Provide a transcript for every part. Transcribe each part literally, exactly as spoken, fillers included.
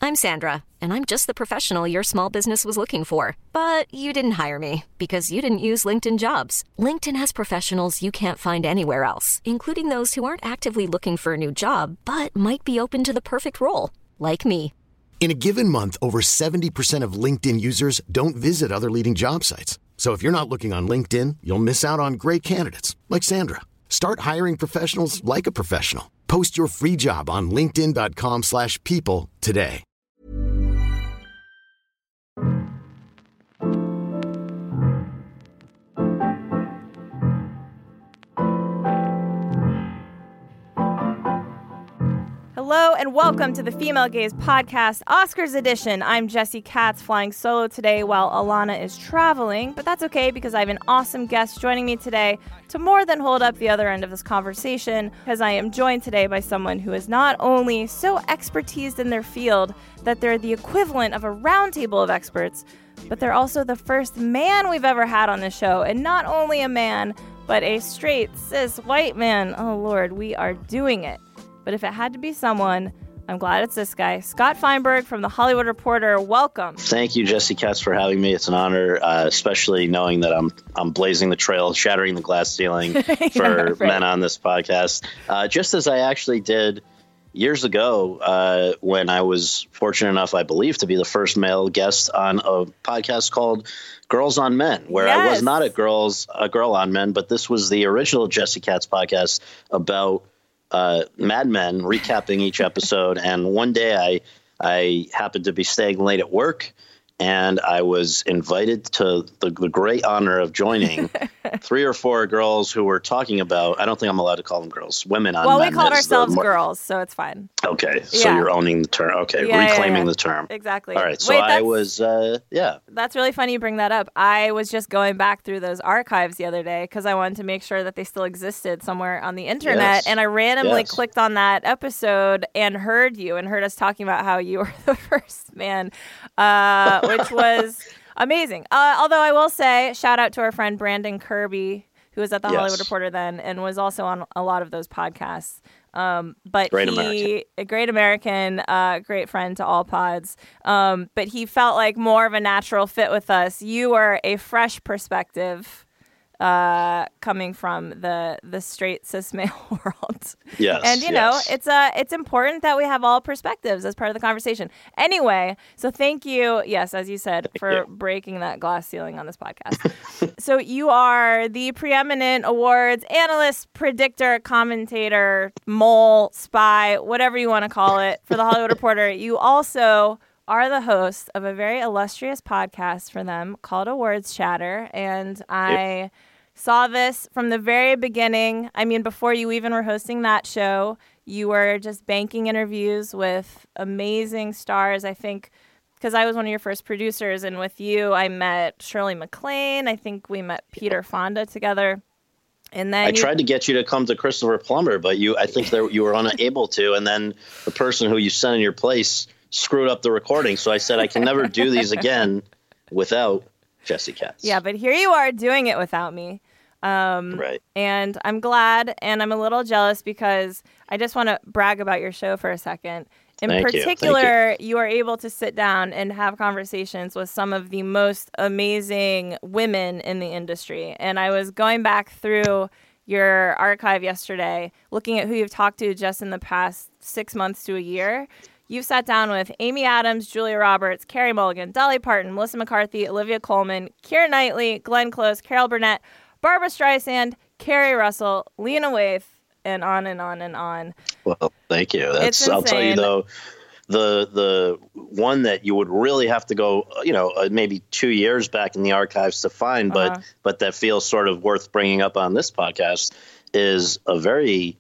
I'm Sandra, and I'm just the professional your small business was looking for. But you didn't hire me because you didn't use LinkedIn Jobs. LinkedIn has professionals you can't find anywhere else, including those who aren't actively looking for a new job, but might be open to the perfect role, like me. In a given month, over seventy percent of LinkedIn users don't visit other leading job sites. So if you're not looking on LinkedIn, you'll miss out on great candidates like Sandra. Start hiring professionals like a professional. Post your free job on linkedin dot com slash people today. Hello and welcome to the Female Gaze Podcast, Oscars edition. I'm Jessie Katz, flying solo today while Alana is traveling, but that's okay because I have an awesome guest joining me today to more than hold up the other end of this conversation, because I am joined today by someone who is not only so expertised in their field that they're the equivalent of a round table of experts, but they're also the first man we've ever had on this show, and not only a man, but a straight, cis, white man. Oh Lord, we are doing it. But if it had to be someone, I'm glad it's this guy. Scott Feinberg from The Hollywood Reporter. Welcome. Thank you, Jessie Katz, for having me. It's an honor, uh, especially knowing that I'm I'm blazing the trail, shattering the glass ceiling for yeah, right. men on this podcast. Uh, just as I actually did years ago uh, when I was fortunate enough, I believe, to be the first male guest on a podcast called Girls on Men, where yes. I was not a girls a girl on men, but this was the original Jessie Katz podcast about Uh, Mad Men, recapping each episode. And one day I I happened to be staying late at work, and I was invited to the, the great honor of joining three or four girls who were talking about, I don't think I'm allowed to call them girls, women on Well, Mad we called Men. ourselves more, girls, so it's fine. Okay, so Yeah. you're owning the term. Okay, Yeah, reclaiming yeah, yeah. the term. Exactly. All right, so Wait, I that's- was, uh, yeah. That's really funny you bring that up. I was just going back through those archives the other day because I wanted to make sure that they still existed somewhere on the internet. Yes. And I randomly Yes. clicked on that episode and heard you and heard us talking about how you were the first man, uh, which was amazing. Uh, although I will say, shout out to our friend Brandon Kirby, who was at the Yes. Hollywood Reporter then and was also on a lot of those podcasts. Um, but Great he, American. a great American, uh, great friend to all pods. Um, but he felt like more of a natural fit with us. You were a fresh perspective, uh, coming from the, the straight cis male world. Yes. And, you yes. know, it's uh, it's important that we have all perspectives as part of the conversation. Anyway, so thank you, yes, as you said, Thank for you. breaking that glass ceiling on this podcast. So you are the preeminent awards analyst, predictor, commentator, mole, spy, whatever you want to call it, for The Hollywood Reporter. You also are the host of a very illustrious podcast for them called Awards Chatter. And I saw this from the very beginning. I mean, before you even were hosting that show, you were just banking interviews with amazing stars. I think because I was one of your first producers, and with you, I met Shirley MacLaine. I think we met Peter Fonda together. And then I you, tried to get you to come to Christopher Plummer, but you, I think there, you were unable to. And then the person who you sent in your place screwed up the recording. So I said, I can never do these again without Jessie Katz. Yeah, but here you are doing it without me. Um, right. And I'm glad, and I'm a little jealous because I just want to brag about your show for a second. In Thank you. particular, Thank you. you are able to sit down and have conversations with some of the most amazing women in the industry. And I was going back through your archive yesterday, looking at who you've talked to just in the past six months to a year. You've sat down with Amy Adams, Julia Roberts, Carey Mulligan, Dolly Parton, Melissa McCarthy, Olivia Colman, Keira Knightley, Glenn Close, Carol Burnett, Barbara Streisand, Kerry Russell, Lena Waithe, and on and on and on. Well, thank you. That's, It's I'll tell you insane. though, the the one that you would really have to go, you know, uh, maybe two years back in the archives to find, but Uh-huh. but that feels sort of worth bringing up on this podcast is a very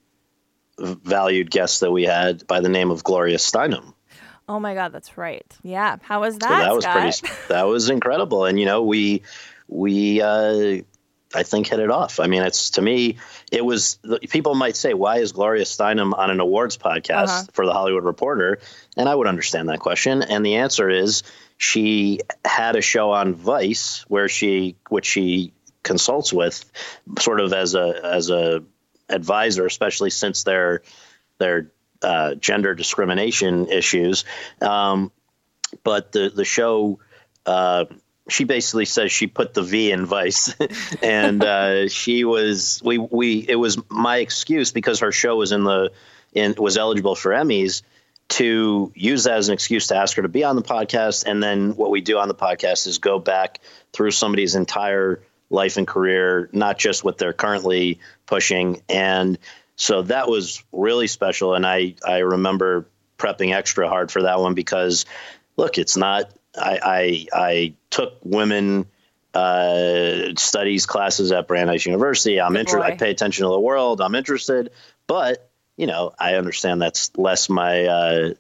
valued guest that we had by the name of Gloria Steinem. Oh my God, that's right. Yeah, how was that? So that was Scott? pretty. That was incredible, and you know, we we. Uh, I think hit it off. I mean, it's to me, it was people might say, why is Gloria Steinem on an awards podcast Uh-huh. for The Hollywood Reporter? And I would understand that question. And the answer is she had a show on Vice where she which she consults with sort of as a as a advisor, especially since their their uh, gender discrimination issues. Um, but the the show. Uh, she basically says she put the V in Vice, and uh, she was we we it was my excuse because her show was in the in was eligible for Emmys to use that as an excuse to ask her to be on the podcast. And then what we do on the podcast is go back through somebody's entire life and career, not just what they're currently pushing. And so that was really special. And I I remember prepping extra hard for that one because, look, it's not. I, I, I took women uh, studies classes at Brandeis University. I'm interested. I pay attention to the world. I'm interested. But, you know, I understand that's less my uh,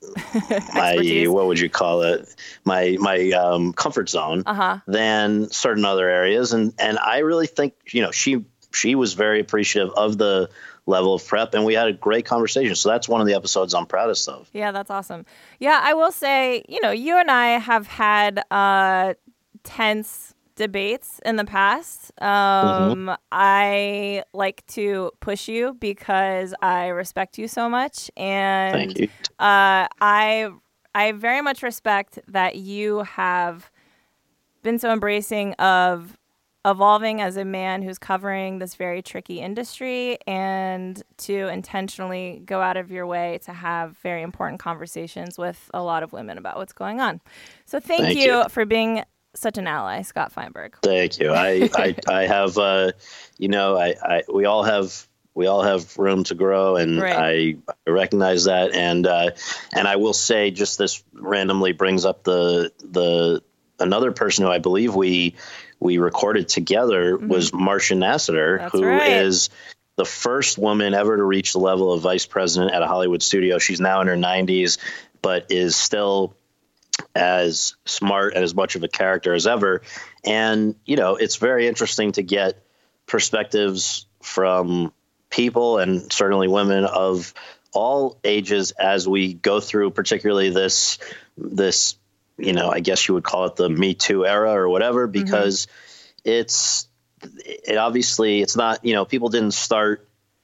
my what would you call it? My my um, comfort zone uh-huh. than certain other areas. And and I really think, you know, she she was very appreciative of the level of prep, and we had a great conversation. So that's one of the episodes I'm proudest of. Yeah, that's awesome. Yeah, I will say, you know, you and I have had uh, tense debates in the past. Um, mm-hmm. I like to push you because I respect you so much, and Thank you. Uh, I I very much respect that you have been so embracing of evolving as a man who's covering this very tricky industry, and to intentionally go out of your way to have very important conversations with a lot of women about what's going on. So thank, thank you, you for being such an ally, Scott Feinberg. Thank you. I, I, I have, uh, you know, I, I, we all have, we all have room to grow, and right. I recognize that. And, uh, and I will say, just this randomly brings up the, the, another person who I believe we, we recorded together mm-hmm. was Marcia Nassiter, That's who right. is the first woman ever to reach the level of vice president at a Hollywood studio. She's now in her nineties, but is still as smart and as much of a character as ever. And, you know, it's very interesting to get perspectives from people, and certainly women of all ages, as we go through particularly this, this, you know, I guess you would call it the Me Too era or whatever, because mm-hmm. it's, it obviously, it's not, you know, people didn't start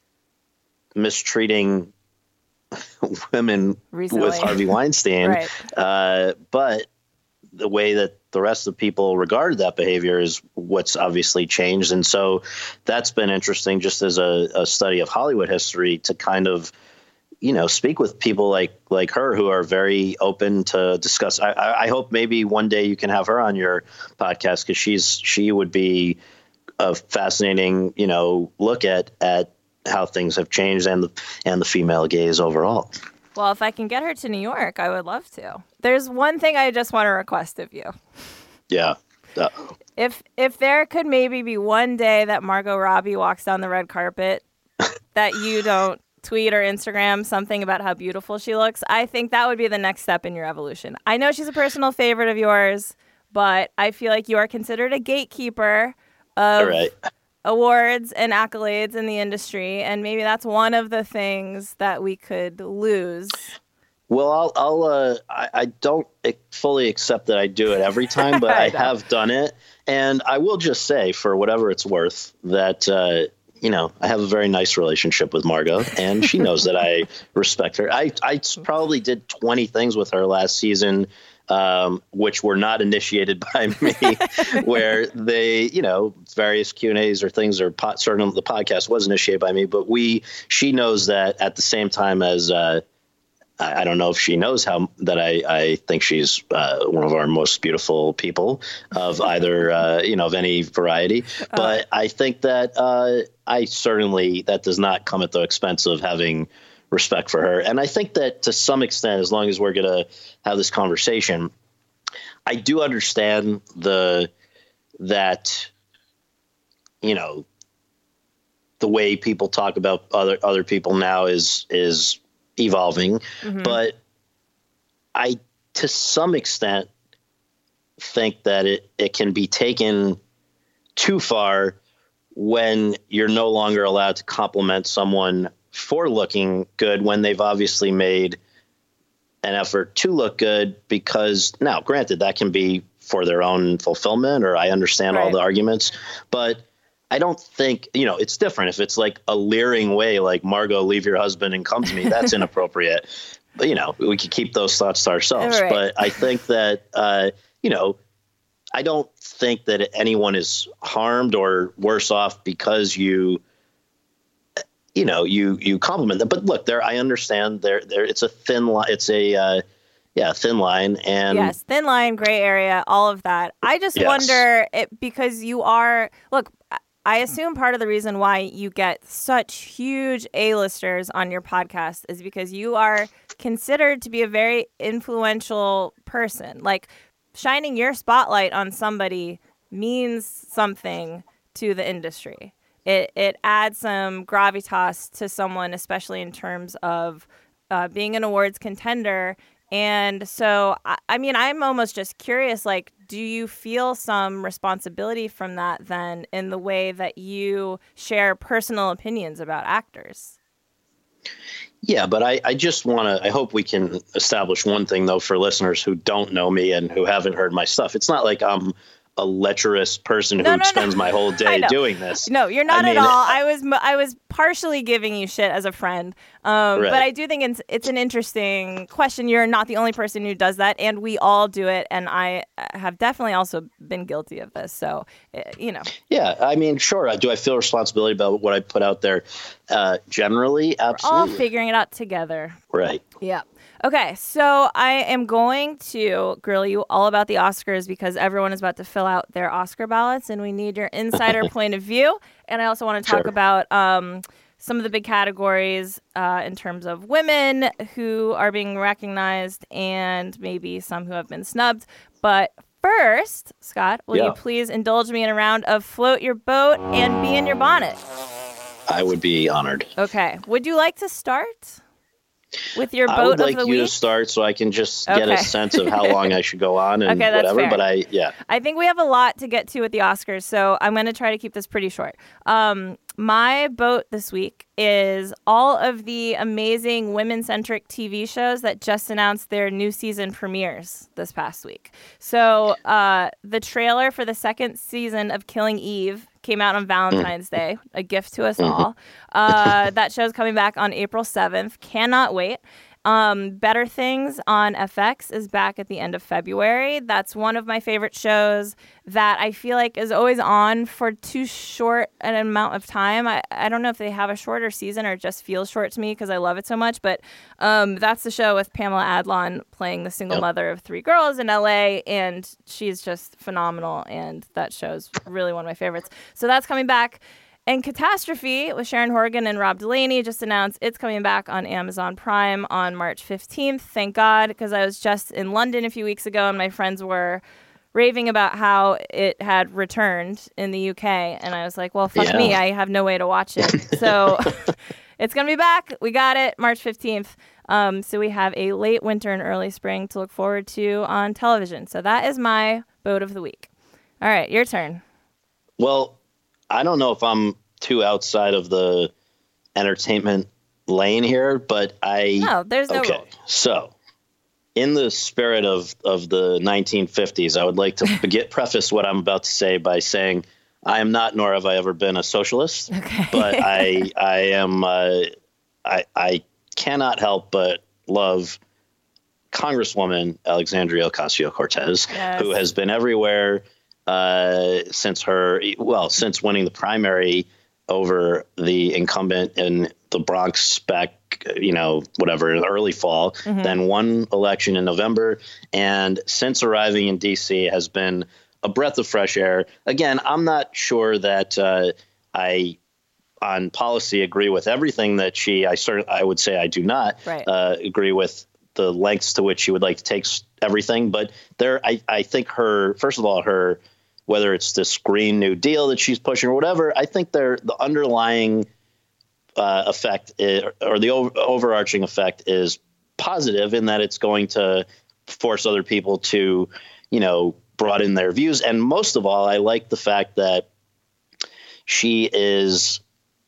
mistreating women recently with Harvey Weinstein. Right. Uh, but the way that the rest of people regard that behavior is what's obviously changed. And so that's been interesting, just as a, a study of Hollywood history, to kind of, you know, speak with people like like her who are very open to discuss. I, I hope maybe one day you can have her on your podcast, because she's she would be a fascinating, you know, look at at how things have changed, and the and the female gaze overall. Well, if I can get her to New York, I would love to. There's one thing I just want to request of you. Yeah. Uh-oh. If if there could maybe be one day that Margot Robbie walks down the red carpet that you don't tweet or Instagram something about how beautiful she looks, I think that would be the next step in your evolution. I know she's a personal favorite of yours, but I feel like you are considered a gatekeeper of right. awards and accolades in the industry, and maybe that's one of the things that we could lose. Well, I'll, I'll uh, I, I don't fully accept that I do it every time, but I, I have done it. And I will just say, for whatever it's worth, that, uh, you know, I have a very nice relationship with Margot, and she knows that I respect her. I, I probably did twenty things with her last season, um, which were not initiated by me, where they, you know, various Q and A's or things, or po- certainly the podcast was initiated by me, but we, she knows that at the same time as, uh, I don't know if she knows how that I, I think she's uh, one of our most beautiful people of either, uh, you know, of any variety. But uh, I think that uh, I certainly, that does not come at the expense of having respect for her. And I think that to some extent, as long as we're going to have this conversation, I do understand the, that, you know, the way people talk about other, other people now is, is, evolving, mm-hmm. but I, to some extent, think that it, it can be taken too far when you're no longer allowed to compliment someone for looking good when they've obviously made an effort to look good. Because now, granted, that can be for their own fulfillment, or I understand right. all the arguments, but I don't think, you know, it's different if it's like a leering way, like, Margot, leave your husband and come to me. That's inappropriate. you know, we could keep those thoughts to ourselves. Right. But I think that, uh, you know, I don't think that anyone is harmed or worse off because you, you know, you, you compliment them. But look, there, I understand there, there, it's a thin line. It's a, uh, yeah, thin line. And yes, thin line, gray area, all of that. I just yes. wonder it, because you are, look, I assume part of the reason why you get such huge A-listers on your podcast is because you are considered to be a very influential person. Like, shining your spotlight on somebody means something to the industry. It it adds some gravitas to someone, especially in terms of uh, being an awards contender. And so, I, I mean, I'm almost just curious, like, do you feel some responsibility from that then in the way that you share personal opinions about actors? Yeah, but I, I just want to, I hope we can establish one thing, though, for listeners who don't know me and who haven't heard my stuff. It's not like I'm a lecherous person who no, no, spends no. my whole day doing this. No, you're not I mean, at all. I was I was partially giving you shit as a friend. Um, right. But I do think it's, it's an interesting question. You're not the only person who does that, and we all do it. And I have definitely also been guilty of this. So, you know. Yeah, I mean, sure. Do I feel responsibility about what I put out there? Uh, generally, absolutely. We're all figuring it out together. Right. Yeah. Okay, so I am going to grill you all about the Oscars because everyone is about to fill out their Oscar ballots, and we need your insider point of view. And I also want to talk Sure. about um, some of the big categories uh, in terms of women who are being recognized and maybe some who have been snubbed. But first, Scott, will Yeah. you please indulge me in a round of float your boat and be in your bonnet? I would be honored. Okay. Would you like to start with your boat I would of like the you week? to start so I can just get Okay. a sense of how long I should go on and Okay, that's whatever. fair. But I, yeah. I think we have a lot to get to with the Oscars, so I'm going to try to keep this pretty short. Um, my boat this week is all of the amazing women-centric T V shows that just announced their new season premieres this past week. So uh, the trailer for the second season of Killing Eve came out on Valentine's mm. Day, a gift to us mm-hmm. all. Uh, that show's coming back on April seventh. Cannot wait. Um, Better Things on F X is back at the end of February. That's one of my favorite shows that I feel like is always on for too short an amount of time. I, I don't know if they have a shorter season or it just feels short to me because I love it so much. But um, that's the show with Pamela Adlon playing the single yep. mother of three girls in L A. And she's just phenomenal. And that show's really one of my favorites. So that's coming back. And Catastrophe with Sharon Horgan and Rob Delaney just announced it's coming back on Amazon Prime on March fifteenth. Thank God, because I was just in London a few weeks ago and my friends were raving about how it had returned in the U K. And I was like, well, fuck yeah. me. I have no way to watch it. So it's going to be back. We got it March fifteenth. Um, so we have a late winter and early spring to look forward to on television. So that is my boat of the week. All right, your turn. Well, I don't know if I'm too outside of the entertainment lane here, but I... No, there's no Okay, rule. So in the spirit of, of the nineteen fifties, I would like to get preface what I'm about to say by saying I am not, nor have I ever been a socialist, okay. but I I am... Uh, I, I cannot help but love Congresswoman Alexandria Ocasio-Cortez, yes. who has been everywhere uh, since her, well, since winning the primary over the incumbent in the Bronx back, you know, whatever, in the early fall, mm-hmm. then won election in November. And since arriving in D C has been a breath of fresh air. Again, I'm not sure that uh, I, on policy, agree with everything that she, I certainly, I would say I do not right. uh, agree with the lengths to which she would like to take everything. But there, I, I think her, first of all, her, whether it's this Green New Deal that she's pushing or whatever, I think they're, the underlying uh, effect is, or the over, overarching effect is positive in that it's going to force other people to, you know, broaden their views. And most of all, I like the fact that she is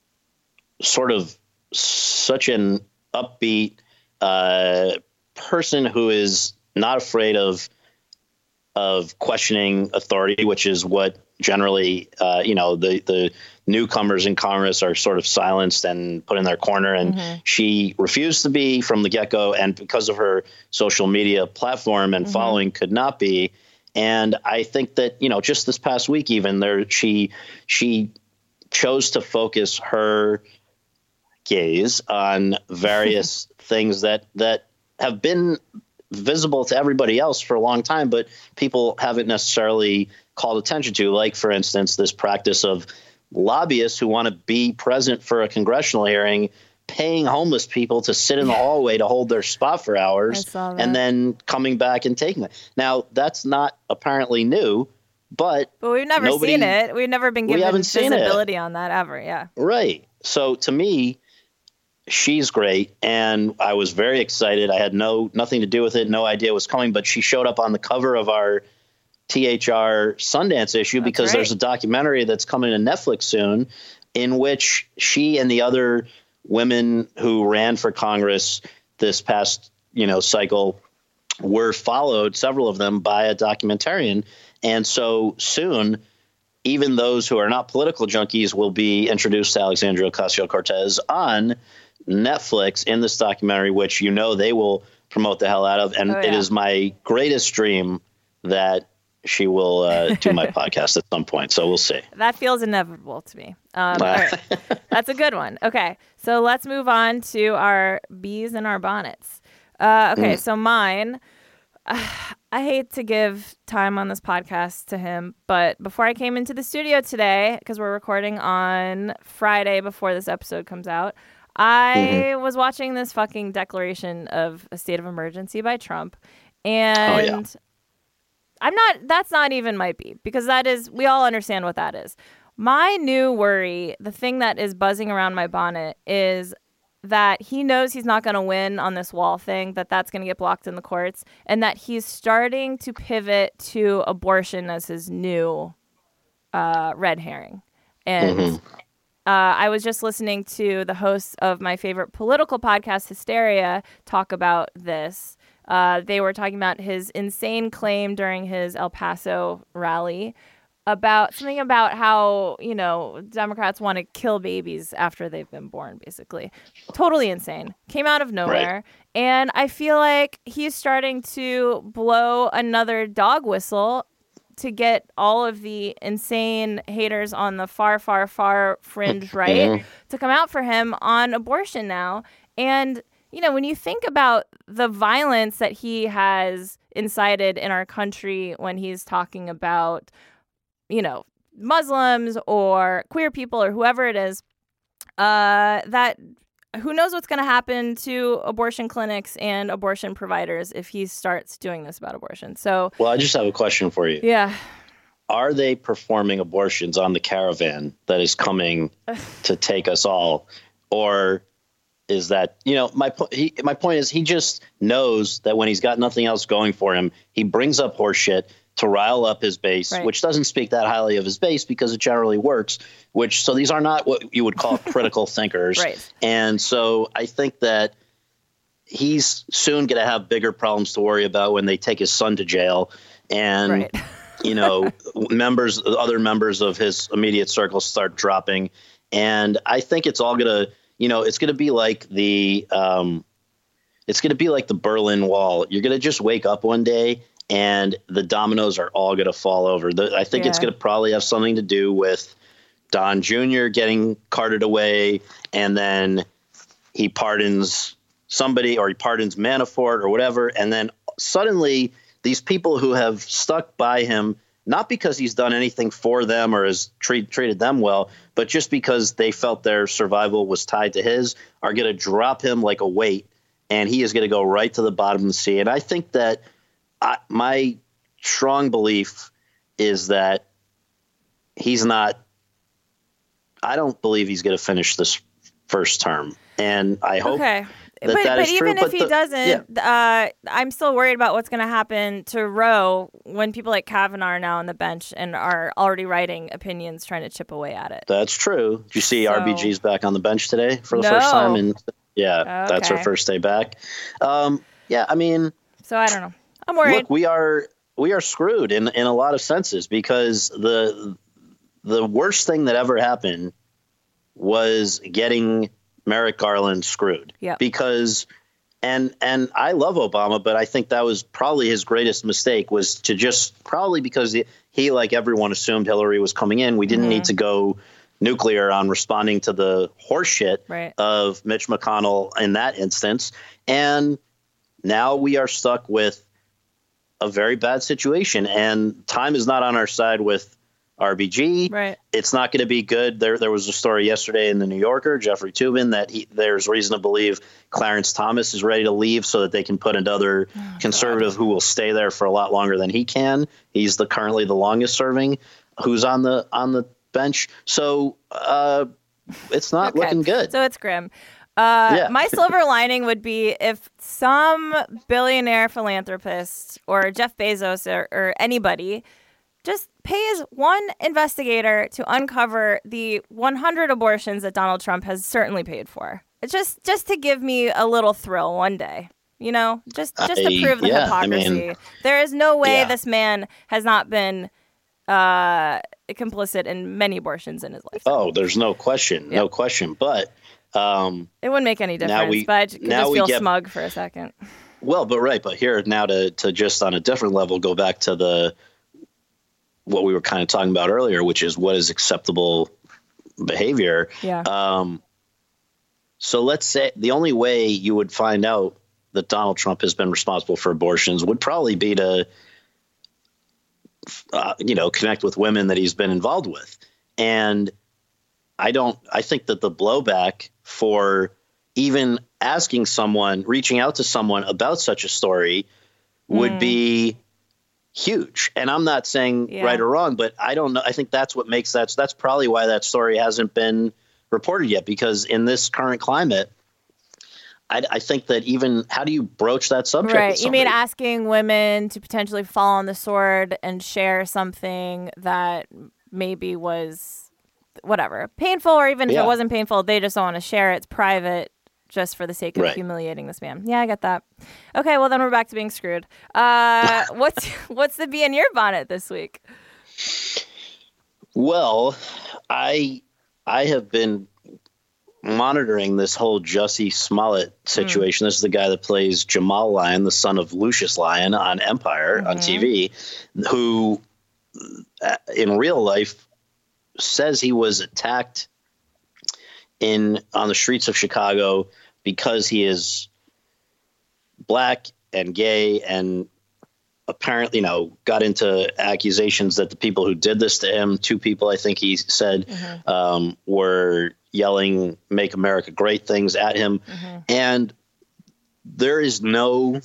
sort of such an upbeat uh, person who is not afraid of of questioning authority, which is what generally, uh, you know, the, the newcomers in Congress are sort of silenced and put in their corner. And mm-hmm. she refused to be from the get-go. And because of her social media platform and mm-hmm. following, could not be. And I think that, you know, just this past week, even there, she she chose to focus her gaze on various things that that have been visible to everybody else for a long time, but people haven't necessarily called attention to, like, for instance, this practice of lobbyists who want to be present for a congressional hearing, paying homeless people to sit in the hallway to hold their spot for hours and then coming back and taking it. Now, that's not apparently new, but but we've never nobody, seen it. We've never been given visibility it. on that ever. Yeah. Right. So to me, she's great. And I was very excited. I had no nothing to do with it. No idea it was coming, but she showed up on the cover of our T H R Sundance issue that's because right. there's a documentary that's coming to Netflix soon in which she and the other women who ran for Congress this past, you know, cycle were followed, several of them, by a documentarian. And so soon, even those who are not political junkies will be introduced to Alexandria Ocasio-Cortez on Netflix in this documentary, which, you know, they will promote the hell out of. And oh, yeah. it is my greatest dream that she will uh, do my podcast at some point. So we'll see. That feels inevitable to me. Um, all right. That's a good one. Okay. So let's move on to our bees in our bonnets. Uh, okay. Mm. So mine, uh, I hate to give time on this podcast to him, but before I came into the studio today, because we're recording on Friday before this episode comes out, I mm-hmm. was watching this fucking declaration of a state of emergency by Trump. And... Oh, yeah. I'm not, that's not even might be, because that is, we all understand what that is. My new worry, the thing that is buzzing around my bonnet, is that he knows he's not going to win on this wall thing, that that's going to get blocked in the courts, and that he's starting to pivot to abortion as his new uh, red herring. And mm-hmm. uh, I was just listening to the hosts of my favorite political podcast, Hysteria, talk about this. Uh, they were talking about his insane claim during his El Paso rally about something about how, you know, Democrats want to kill babies after they've been born, basically. Totally insane. Came out of nowhere. Right. And I feel like he's starting to blow another dog whistle to get all of the insane haters on the far, far, far fringe right to come out for him on abortion now. And you know, when you think about the violence that he has incited in our country when he's talking about, you know, Muslims or queer people or whoever it is, uh, that who knows what's going to happen to abortion clinics and abortion providers if he starts doing this about abortion. So, well, I just have a question for you. Yeah. Are they performing abortions on the caravan that is coming to take us all, or is that, you know, my point, he, my point is he just knows that when he's got nothing else going for him, he brings up horse shit to rile up his base, right. which doesn't speak that highly of his base because it generally works, which, so these are not what you would call critical thinkers. Right. And so I think that he's soon going to have bigger problems to worry about when they take his son to jail. And, right. you know, members, other members of his immediate circle start dropping. And I think it's all going to, you know, it's going to be like the um, it's going to be like the Berlin Wall. You're going to just wake up one day and the dominoes are all going to fall over. The, I think yeah. it's going to probably have something to do with Don Junior getting carted away, and then he pardons somebody, or he pardons Manafort or whatever. And then suddenly these people who have stuck by him, not because he's done anything for them or has treat, treated them well, but just because they felt their survival was tied to his, are going to drop him like a weight, and he is going to go right to the bottom of the sea. And I think that I, my strong belief is that he's not – I don't believe he's going to finish this first term. And I hope okay. – That but that but is even true, if but he the, doesn't, yeah. uh, I'm still worried about what's going to happen to Roe when people like Kavanaugh are now on the bench and are already writing opinions trying to chip away at it. That's true. Did you see so, R B G's back on the bench today for the no. first time? And yeah, okay. that's her first day back. Um, yeah, I mean, so I don't know. I'm worried. Look, we are we are screwed in in a lot of senses because the the worst thing that ever happened was getting Merrick Garland screwed. Yeah. Because, and and I love Obama, but I think that was probably his greatest mistake, was to just, probably because he, he like everyone, assumed Hillary was coming in. We didn't mm-hmm. need to go nuclear on responding to the horseshit right. of Mitch McConnell in that instance. And now we are stuck with a very bad situation, and time is not on our side with R B G. Right. It's not going to be good. There there was a story yesterday in the New Yorker, Jeffrey Toobin, that he, there's reason to believe Clarence Thomas is ready to leave so that they can put another oh, conservative God. who will stay there for a lot longer than he can. He's the currently the longest serving who's on the on the bench. So uh, it's not okay. looking good. So it's grim. Uh, yeah. My silver lining would be if some billionaire philanthropist or Jeff Bezos or, or anybody just pays one investigator to uncover the one hundred abortions that Donald Trump has certainly paid for. It's just just to give me a little thrill one day, you know, just just to prove the yeah, hypocrisy. I mean, there is no way yeah. this man has not been uh, complicit in many abortions in his life. Oh, there's no question, yep. no question. But um, it wouldn't make any difference. We, but I could just feel get, smug for a second. Well, but right, but here now to to just on a different level go back to the. what we were kind of talking about earlier, which is what is acceptable behavior. Yeah. Um, so let's say the only way you would find out that Donald Trump has been responsible for abortions would probably be to, uh, you know, connect with women that he's been involved with. And I don't, I think that the blowback for even asking someone, reaching out to someone about such a story would mm. be huge. And I'm not saying yeah. right or wrong, but I don't know. I think that's what makes that. That's probably why that story hasn't been reported yet, because in this current climate, I, I think that even how do you broach that subject? Right. You mean asking women to potentially fall on the sword and share something that maybe was whatever, painful, or even if yeah. it wasn't painful, they just don't want to share it. It's private. Just for the sake of right. humiliating this man. Yeah, I get that. Okay, well then we're back to being screwed. Uh, what's what's the bee in your bonnet this week? Well, I I have been monitoring this whole Jussie Smollett situation. Mm. This is the guy that plays Jamal Lyon, the son of Lucius Lyon on Empire mm-hmm. on T V, who uh, in real life says he was attacked in on the streets of Chicago because he is black and gay, and apparently, you know, got into accusations that the people who did this to him, two people, I think he said, mm-hmm. um, were yelling "Make America Great" things at him. Mm-hmm. And there is no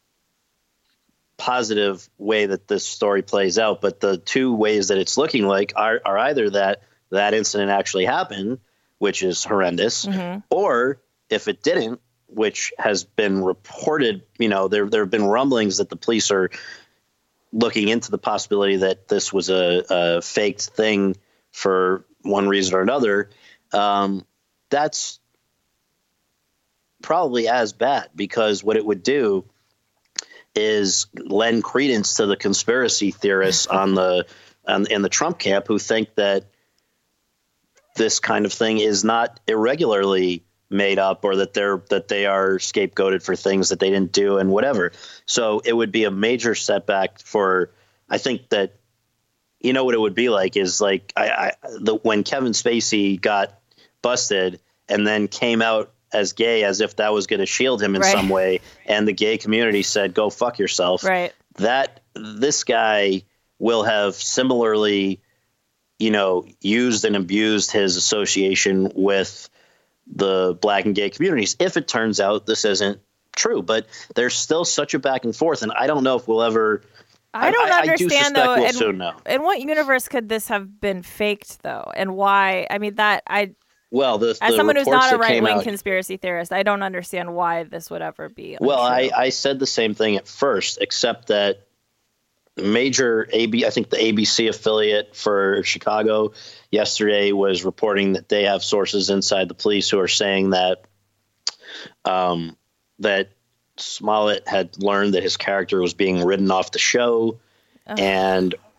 positive way that this story plays out. But the two ways that it's looking like are, are either that that incident actually happened, which is horrendous, mm-hmm. or if it didn't, which has been reported, you know, there there have been rumblings that the police are looking into the possibility that this was a, a faked thing for one reason or another. Um, that's probably as bad, because what it would do is lend credence to the conspiracy theorists on the on, in the Trump camp who think that this kind of thing is not irregularly made up, or that they're that they are scapegoated for things that they didn't do and whatever. So it would be a major setback for, I think that, you know, what it would be like is like I, I the when Kevin Spacey got busted and then came out as gay, as if that was going to shield him in right. some way, and the gay community said, "Go fuck yourself." Right. That this guy will have similarly, you know, used and abused his association with the black and gay communities, if it turns out this isn't true. But there's still such a back and forth, and I don't know if we'll ever. I don't I, understand I do though. we'll in, soon know. In what universe could this have been faked though, and why? I mean, that I. Well, the, as the someone who's not a right-wing out, conspiracy theorist, I don't understand why this would ever be untrue. Well, I, I said the same thing at first, except that major A B, I think the A B C affiliate for Chicago yesterday was reporting that they have sources inside the police who are saying that um, that Smollett had learned that his character was being written off the show, oh. and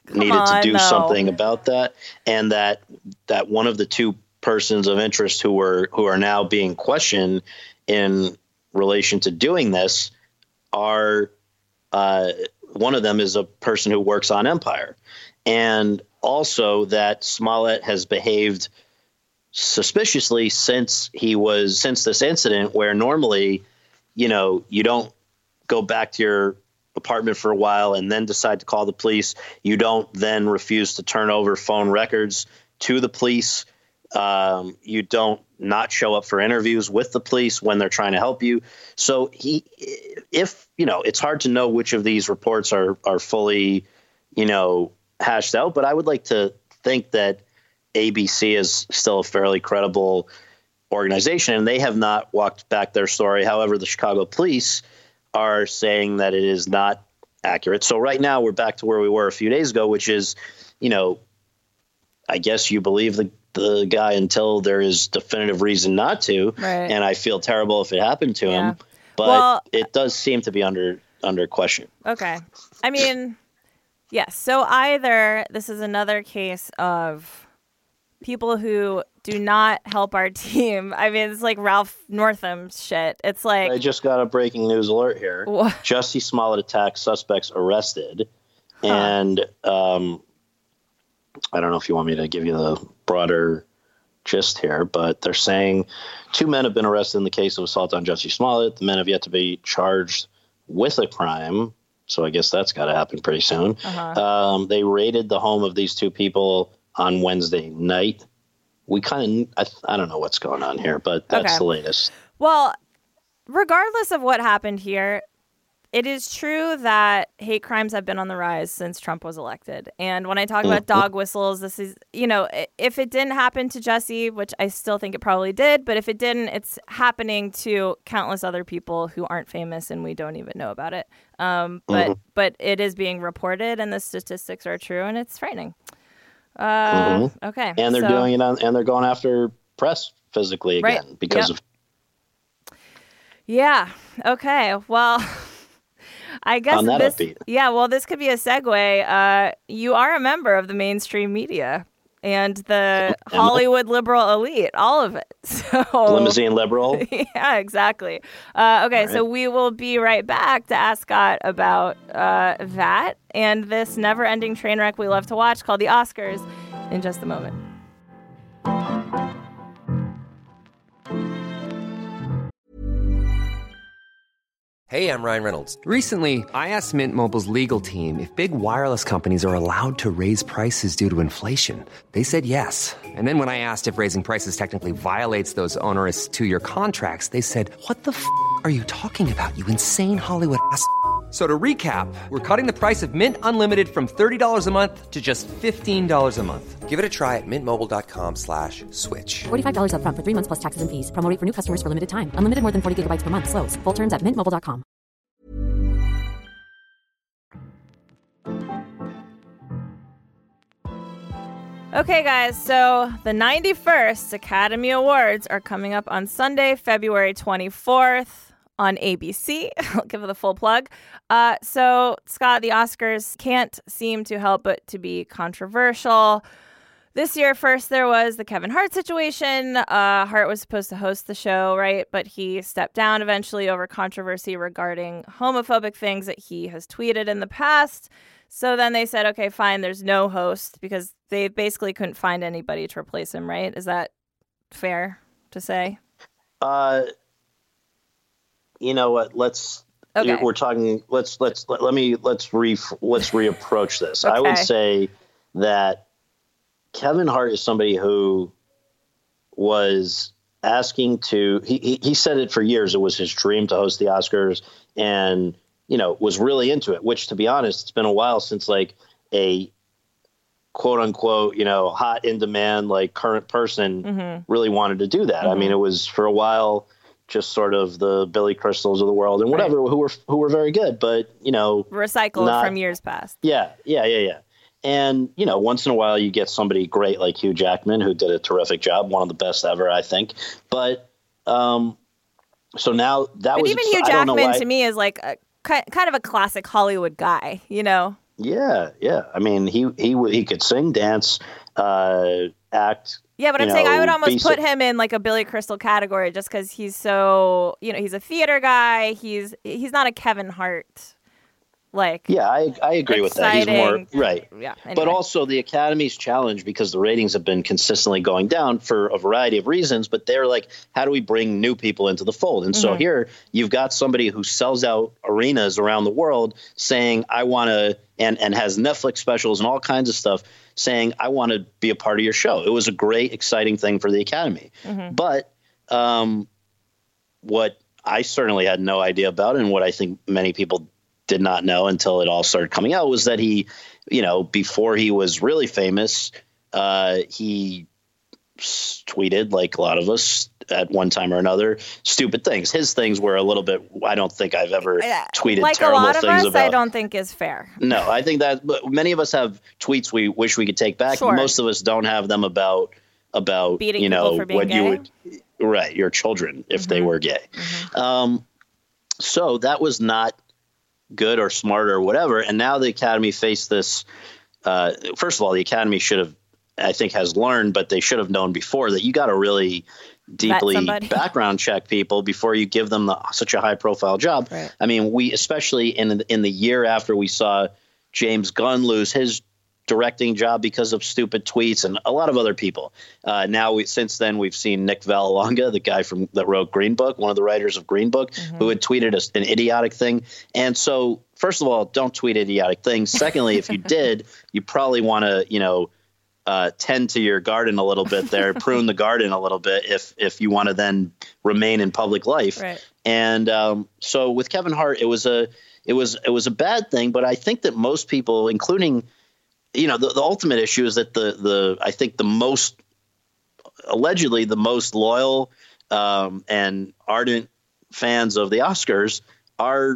Come needed on, to do no. something about that, and that that one of the two persons of interest who were who are now being questioned in relation to doing this are uh, one of them is a person who works on Empire, and also that Smollett has behaved suspiciously since he was since this incident, where normally, you know, you don't go back to your apartment for a while and then decide to call the police. You don't then refuse to turn over phone records to the police. Um, you don't not show up for interviews with the police when they're trying to help you. So he, if, you know, it's hard to know which of these reports are, are fully, you know, hashed out, but I would like to think that A B C is still a fairly credible organization, and they have not walked back their story. However, the Chicago police are saying that it is not accurate. So right now we're back to where we were a few days ago, which is, you know, I guess you believe the, the guy until there is definitive reason not to. Right. And I feel terrible if it happened to Yeah. him, but Well, it does seem to be under, under question. Okay. I mean, yes. So either this is another case of people who do not help our team. I mean, it's like Ralph Northam shit. It's like, I just got a breaking news alert here. What? Jussie Smollett attack suspects arrested. Huh. And um, I don't know if you want me to give you the broader gist here, but they're saying two men have been arrested in the case of assault on Jussie Smollett. The men have yet to be charged with a crime. So I guess that's got to happen pretty soon. Uh-huh. Um, they raided the home of these two people on Wednesday night. We kind of, I, I don't know what's going on here, but that's okay. The latest. Well, regardless of what happened here, it is true that hate crimes have been on the rise since Trump was elected. And when I talk mm-hmm. about dog whistles, this is, you know, if it didn't happen to Jussie, which I still think it probably did, but if it didn't, it's happening to countless other people who aren't famous and we don't even know about it. Um, but mm-hmm. but it is being reported and the statistics are true and it's frightening. Uh, mm-hmm. Okay. And they're so, doing it on, and they're going after press physically again right. because yep. of. Yeah. Okay. Well, I guess on that this, upbeat. yeah, well, this could be a segue. Uh, you are a member of the mainstream media and the oh, Hollywood liberal elite, all of it. So limousine liberal. Yeah, exactly. Uh, okay, right. So we will be right back to ask Scott about uh, that and this never-ending train wreck we love to watch called the Oscars in just a moment. Hey, I'm Ryan Reynolds. Recently, I asked Mint Mobile's legal team if big wireless companies are allowed to raise prices due to inflation. They said yes. And then when I asked if raising prices technically violates those onerous two-year contracts, they said, what the f*** are you talking about, you insane Hollywood ass f- So to recap, we're cutting the price of Mint Unlimited from thirty dollars a month to just fifteen dollars a month. Give it a try at mintmobile.com slash switch. forty-five dollars up front for three months plus taxes and fees. Promo rate for new customers for limited time. Unlimited more than forty gigabytes per month. Slows full terms at mint mobile dot com. Okay, guys, so the ninety-first Academy Awards are coming up on Sunday, February twenty-fourth. On A B C. I'll give it the full plug. Uh, so, Scott, the Oscars can't seem to help but to be controversial. This year, first, there was the Kevin Hart situation. Uh, Hart was supposed to host the show, right? But he stepped down eventually over controversy regarding homophobic things that he has tweeted in the past. So then they said, okay, fine, there's no host because they basically couldn't find anybody to replace him, right? Is that fair to say? Uh. You know what? Let's. Okay. We're talking. Let's let's let, let me let's re let's reapproach this. Okay. I would say that Kevin Hart is somebody who was asking to. He, he he said it for years. It was his dream to host the Oscars, and you know was really into it. Which, to be honest, it's been a while since like a quote unquote you know hot in demand like current person mm-hmm. really wanted to do that. Mm-hmm. I mean, it was for a while. Just sort of the Billy Crystals of the world and whatever, right. who were who were very good, but you know, recycled not, from years past. Yeah, yeah, yeah, yeah. And you know, once in a while, you get somebody great like Hugh Jackman, who did a terrific job, one of the best ever, I think. But um, so now that but was even Hugh Jackman to me is like a kind of a classic Hollywood guy, you know. Yeah, yeah. I mean, he he he could sing, dance, uh, act. Yeah, but I'm you saying I know, would almost be put so- him in like a Billy Crystal category just because he's so, you know, he's a theater guy. He's he's not a Kevin Hart. Like, Yeah, I I agree with that. He's more exciting- right. Yeah, But anyway. also the Academy's challenge, because the ratings have been consistently going down for a variety of reasons, but they're like, how do we bring new people into the fold? And Mm-hmm. so here you've got somebody who sells out arenas around the world saying, I want to, and, and has Netflix specials and all kinds of stuff saying, I want to be a part of your show. It was a great, exciting thing for the Academy. Mm-hmm. But um, what I certainly had no idea about, and what I think many people did not know until it all started coming out, was that he, you know, before he was really famous, uh, he s- tweeted, like a lot of us at one time or another, stupid things. His things were a little bit, I don't think I've ever Yeah, tweeted like a terrible lot of things us, about. I don't think is fair. No, I think that but many of us have tweets we wish we could take back. Sure. Most of us don't have them about, about, Beating you people know, for being what gay? you would, right, your children, if they were gay. Um, so that was not good or smart or whatever. And now the Academy faced this. Uh, first of all, the Academy should have, I think, has learned, but they should have known before that you got to really deeply somebody. background check people before you give them the, such a high profile job. Right. I mean, we, especially in in the year after we saw James Gunn lose his directing job because of stupid tweets, and a lot of other people. Uh, now, we, since then, we've seen Nick Vallelonga, the guy from that wrote Green Book, one of the writers of Green Book, who had tweeted a, an idiotic thing. And so, first of all, don't tweet idiotic things. Secondly, if you did, you probably want to, you know, uh, tend to your garden a little bit there, prune the garden a little bit if if you want to then remain in public life. Right. And um, so with Kevin Hart, it was a it was it was a bad thing. But I think that most people, including, you know, the, the ultimate issue is that the the I think the most allegedly the most loyal um, and ardent fans of the Oscars are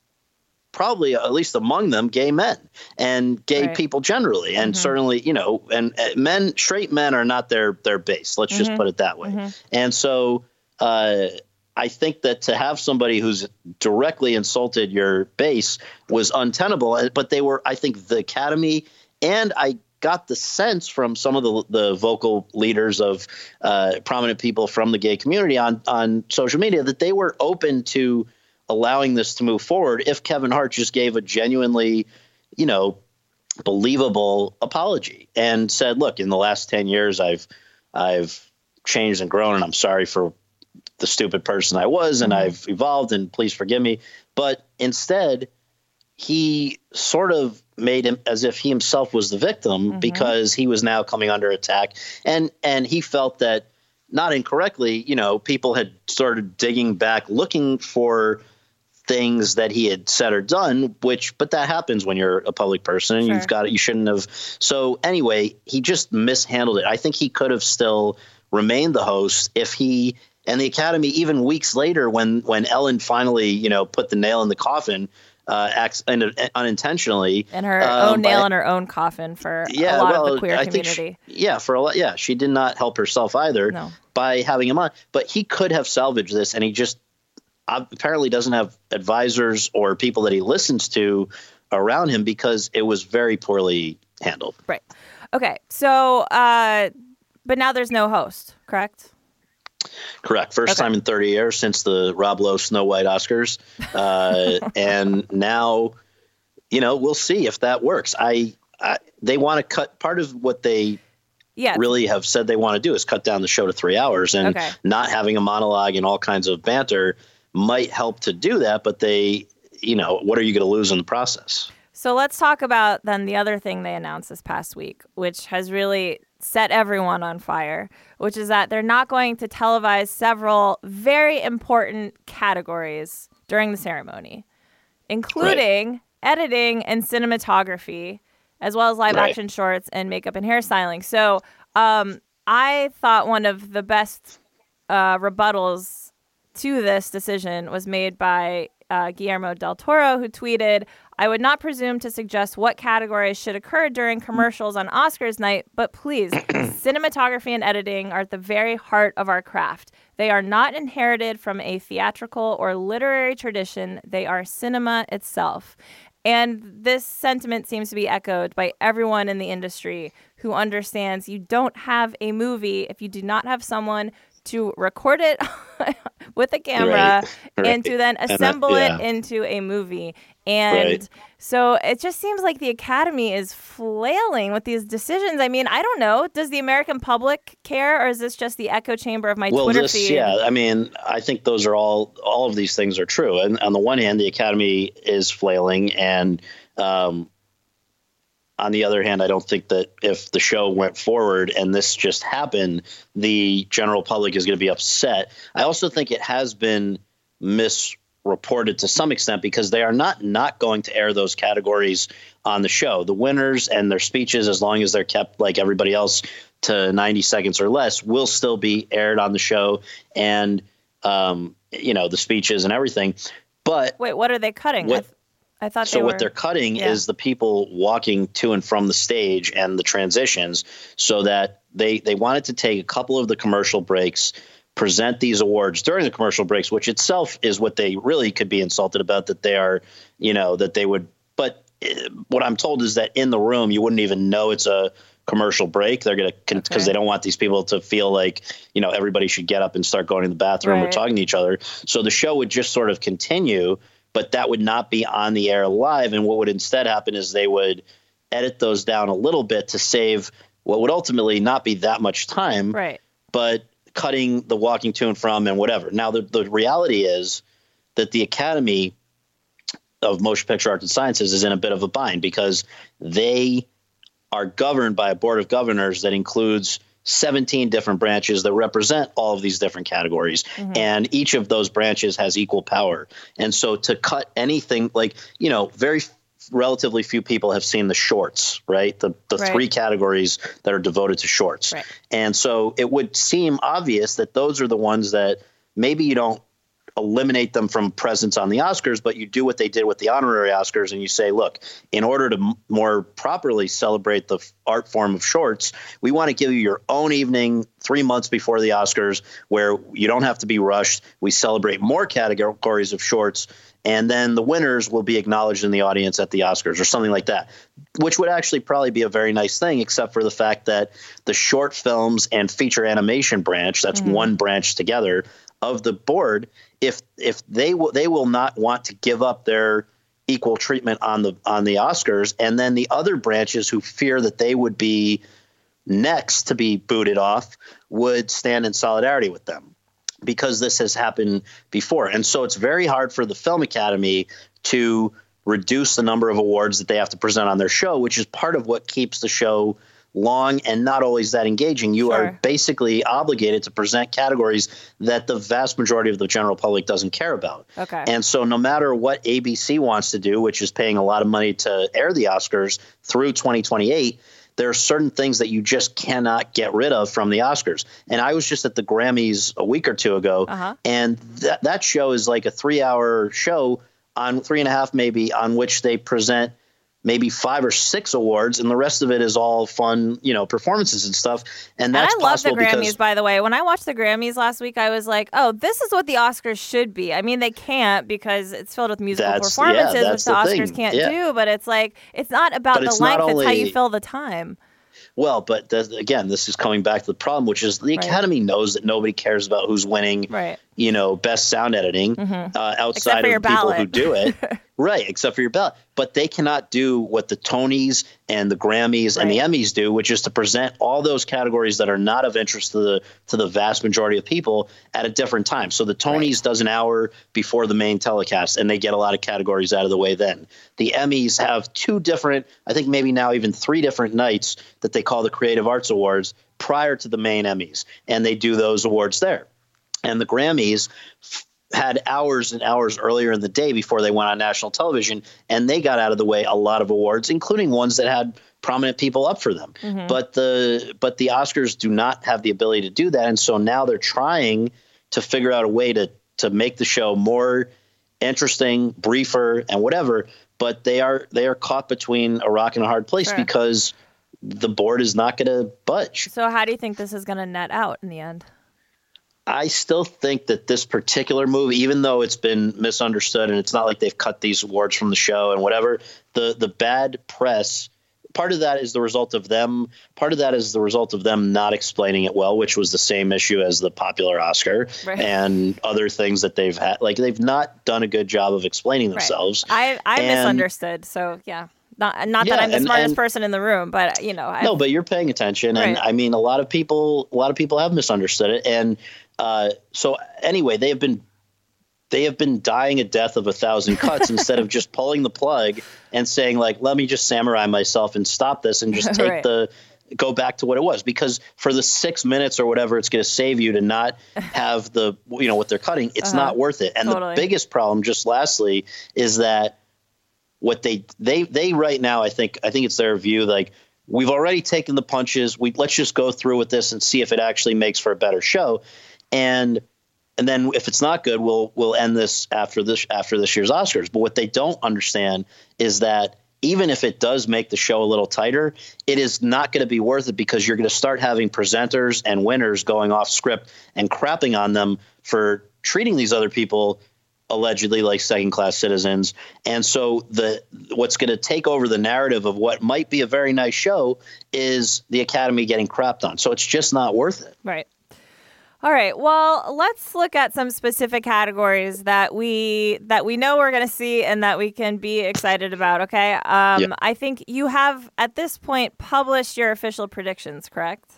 probably, at least among them, gay men and gay Right. people generally. And certainly, you know, and uh, men, straight men are not their their base. Let's just put it that way. And so uh, I think that to have somebody who's directly insulted your base was untenable. But they were, I think, the Academy, and I got the sense from some of the the vocal leaders of uh, prominent people from the gay community on on social media that they were open to allowing this to move forward if Kevin Hart just gave a genuinely, you know, believable apology and said, look, in the last ten years, I've I've changed and grown, and I'm sorry for the stupid person I was, and I've evolved, and please forgive me. But instead, he sort of made him as if he himself was the victim because he was now coming under attack. And and he felt that, not incorrectly, you know, people had started digging back, looking for things that he had said or done, which, but that happens when you're a public person and Sure. you've got it, you shouldn't have. So anyway, he just mishandled it. I think he could have still remained the host if he, and the Academy, even weeks later, when, when Ellen finally, you know, put the nail in the coffin, uh, acts un- unintentionally. And her um, own nail by- in her own coffin for yeah, a lot well, of the queer I think community. she, yeah, for a lot. Yeah, she did not help herself either No. by having him on. But he could have salvaged this, and he just uh, apparently doesn't have advisors or people that he listens to around him because it was very poorly handled. Right. Okay. So, uh, but now there's no host, correct? Correct. First Okay. time in thirty years since the Rob Lowe Snow White Oscars, uh, and now, you know, we'll see if that works. I, I they want to cut part of what they Yeah. really have said they want to do is cut down the show to three hours and Okay. not having a monologue and all kinds of banter might help to do that. But they, you know, what are you going to lose in the process? So let's talk about then the other thing they announced this past week, which has really set everyone on fire, which is that they're not going to televise several very important categories during the ceremony, including editing and cinematography, as well as live Right. action shorts and makeup and hairstyling. So um, I thought one of the best uh, rebuttals to this decision was made by uh, Guillermo del Toro, who tweeted, "I would not presume to suggest what categories should occur during commercials on Oscars night, but please, cinematography and editing are at the very heart of our craft. They are not inherited from a theatrical or literary tradition. They are cinema itself." And this sentiment seems to be echoed by everyone in the industry who understands you don't have a movie if you do not have someone to record it with a camera right, right. and to then assemble that, yeah. it into a movie. And right. so it just seems like the Academy is flailing with these decisions. I mean, I don't know. Does the American public care, or is this just the echo chamber of my well, Twitter this, feed? Yeah, I mean, I think those are all, all of these things are true. And on the one hand, the Academy is flailing. And um, on the other hand, I don't think that if the show went forward and this just happened, the general public is going to be upset. I also think it has been misreported to some extent because they are not not going to air those categories on the show. The winners and their speeches, as long as they're kept like everybody else to ninety seconds or less, will still be aired on the show. And, um, you know, the speeches and everything. But wait, what are they cutting? What, I, th- I thought so they what were... they're cutting yeah. is the people walking to and from the stage and the transitions, so that they they wanted to take a couple of the commercial breaks, present these awards during the commercial breaks, which itself is what they really could be insulted about, that they are, you know, that they would. But what I'm told is that in the room, you wouldn't even know it's a commercial break. They're going to, because okay. they don't want these people to feel like, you know, everybody should get up and start going to the bathroom right. or talking to each other. So the show would just sort of continue, but that would not be on the air live. And what would instead happen is they would edit those down a little bit to save what would ultimately not be that much time, right. but cutting the walking to and from and whatever. Now, the, the reality is that the Academy of Motion Picture Arts and Sciences is in a bit of a bind because they are governed by a board of governors that includes seventeen different branches that represent all of these different categories. Mm-hmm. And each of those branches has equal power. And so to cut anything like, you know, very relatively few people have seen the shorts, right? The the right. three categories that are devoted to shorts. Right. And so it would seem obvious that those are the ones that maybe you don't eliminate them from presence on the Oscars, but you do what they did with the honorary Oscars and you say, look, in order to m- more properly celebrate the f- art form of shorts, we want to give you your own evening three months before the Oscars where you don't have to be rushed. We celebrate more categories of shorts, and then the winners will be acknowledged in the audience at the Oscars or something like that, which would actually probably be a very nice thing, except for the fact that the short films and feature animation branch, that's mm-hmm. one branch together of the board, if if they will they will not want to give up their equal treatment on the on the Oscars, and then the other branches who fear that they would be next to be booted off would stand in solidarity with them, because this has happened before. And so it's very hard for the Film Academy to reduce the number of awards that they have to present on their show, which is part of what keeps the show long and not always that engaging. You sure. are basically obligated to present categories that the vast majority of the general public doesn't care about. Okay. And so no matter what A B C wants to do, which is paying a lot of money to air the Oscars through twenty twenty-eight, there are certain things that you just cannot get rid of from the Oscars. And I was just at the Grammys a week or two ago, uh-huh. and th- that show is like a three-hour show on three and a half maybe, on which they present maybe five or six awards, and the rest of it is all fun, you know, performances and stuff. And that's and I love the Grammys, because, by the way. When I watched the Grammys last week, I was like, oh, this is what the Oscars should be. I mean, they can't because it's filled with musical that's, performances, yeah, which the, the Oscars thing. can't yeah. do. But it's like, it's not about but the it's length, only, it's how you fill the time. Well, but th- again, this is coming back to the problem, which is the right. Academy knows that nobody cares about who's winning, right. you know, best sound editing mm-hmm. uh, outside of the people who do it. Right, except for your ballot. But they cannot do what the Tonys and the Grammys right. and the Emmys do, which is to present all those categories that are not of interest to the to the vast majority of people at a different time. So the Tonys right. does an hour before the main telecast, and they get a lot of categories out of the way then. The Emmys have two different, I think maybe now even three different nights that they call the Creative Arts Awards prior to the main Emmys, and they do those awards there. And the Grammys f- had hours and hours earlier in the day before they went on national television, and they got out of the way a lot of awards, including ones that had prominent people up for them. Mm-hmm. But the but the Oscars do not have the ability to do that, and so now they're trying to figure out a way to to make the show more interesting, briefer, and whatever. But they are they are caught between a rock and a hard place sure. because the board is not going to budge. So how do you think this is going to net out in the end? I still think that this particular movie, even though it's been misunderstood and it's not like they've cut these awards from the show and whatever, the the bad press, part of that is the result of them. Part of that is the result of them not explaining it well, which was the same issue as the popular Oscar right. and other things that they've had. Like they've not done a good job of explaining themselves. Right. I I and, misunderstood. So yeah. Not, not yeah, that I'm the and, smartest and, person in the room, but you know. I've, no, but you're paying attention, and right. I mean, a lot of people, a lot of people have misunderstood it, and uh, so anyway, they have been, they have been dying a death of a thousand cuts instead of just pulling the plug and saying like, let me just samurai myself and stop this and just take right. the, go back to what it was, because for the six minutes or whatever it's going to save you to not have the, you know, what they're cutting, it's uh-huh. not worth it. And totally. The biggest problem, just lastly, is that. What they they they right now, I think I think it's their view. Like we've already taken the punches. We let's just go through with this and see if it actually makes for a better show. And and then if it's not good, we'll we'll end this after this after this year's Oscars. But what they don't understand is that even if it does make the show a little tighter, it is not going to be worth it because you're going to start having presenters and winners going off script and crapping on them for treating these other people allegedly like second class citizens. And so the what's going to take over the narrative of what might be a very nice show is the Academy getting crapped on. So it's just not worth it. Right. All right. Well, let's look at some specific categories that we that we know we're going to see and that we can be excited about. OK, um, yeah. I think you have at this point published your official predictions, correct?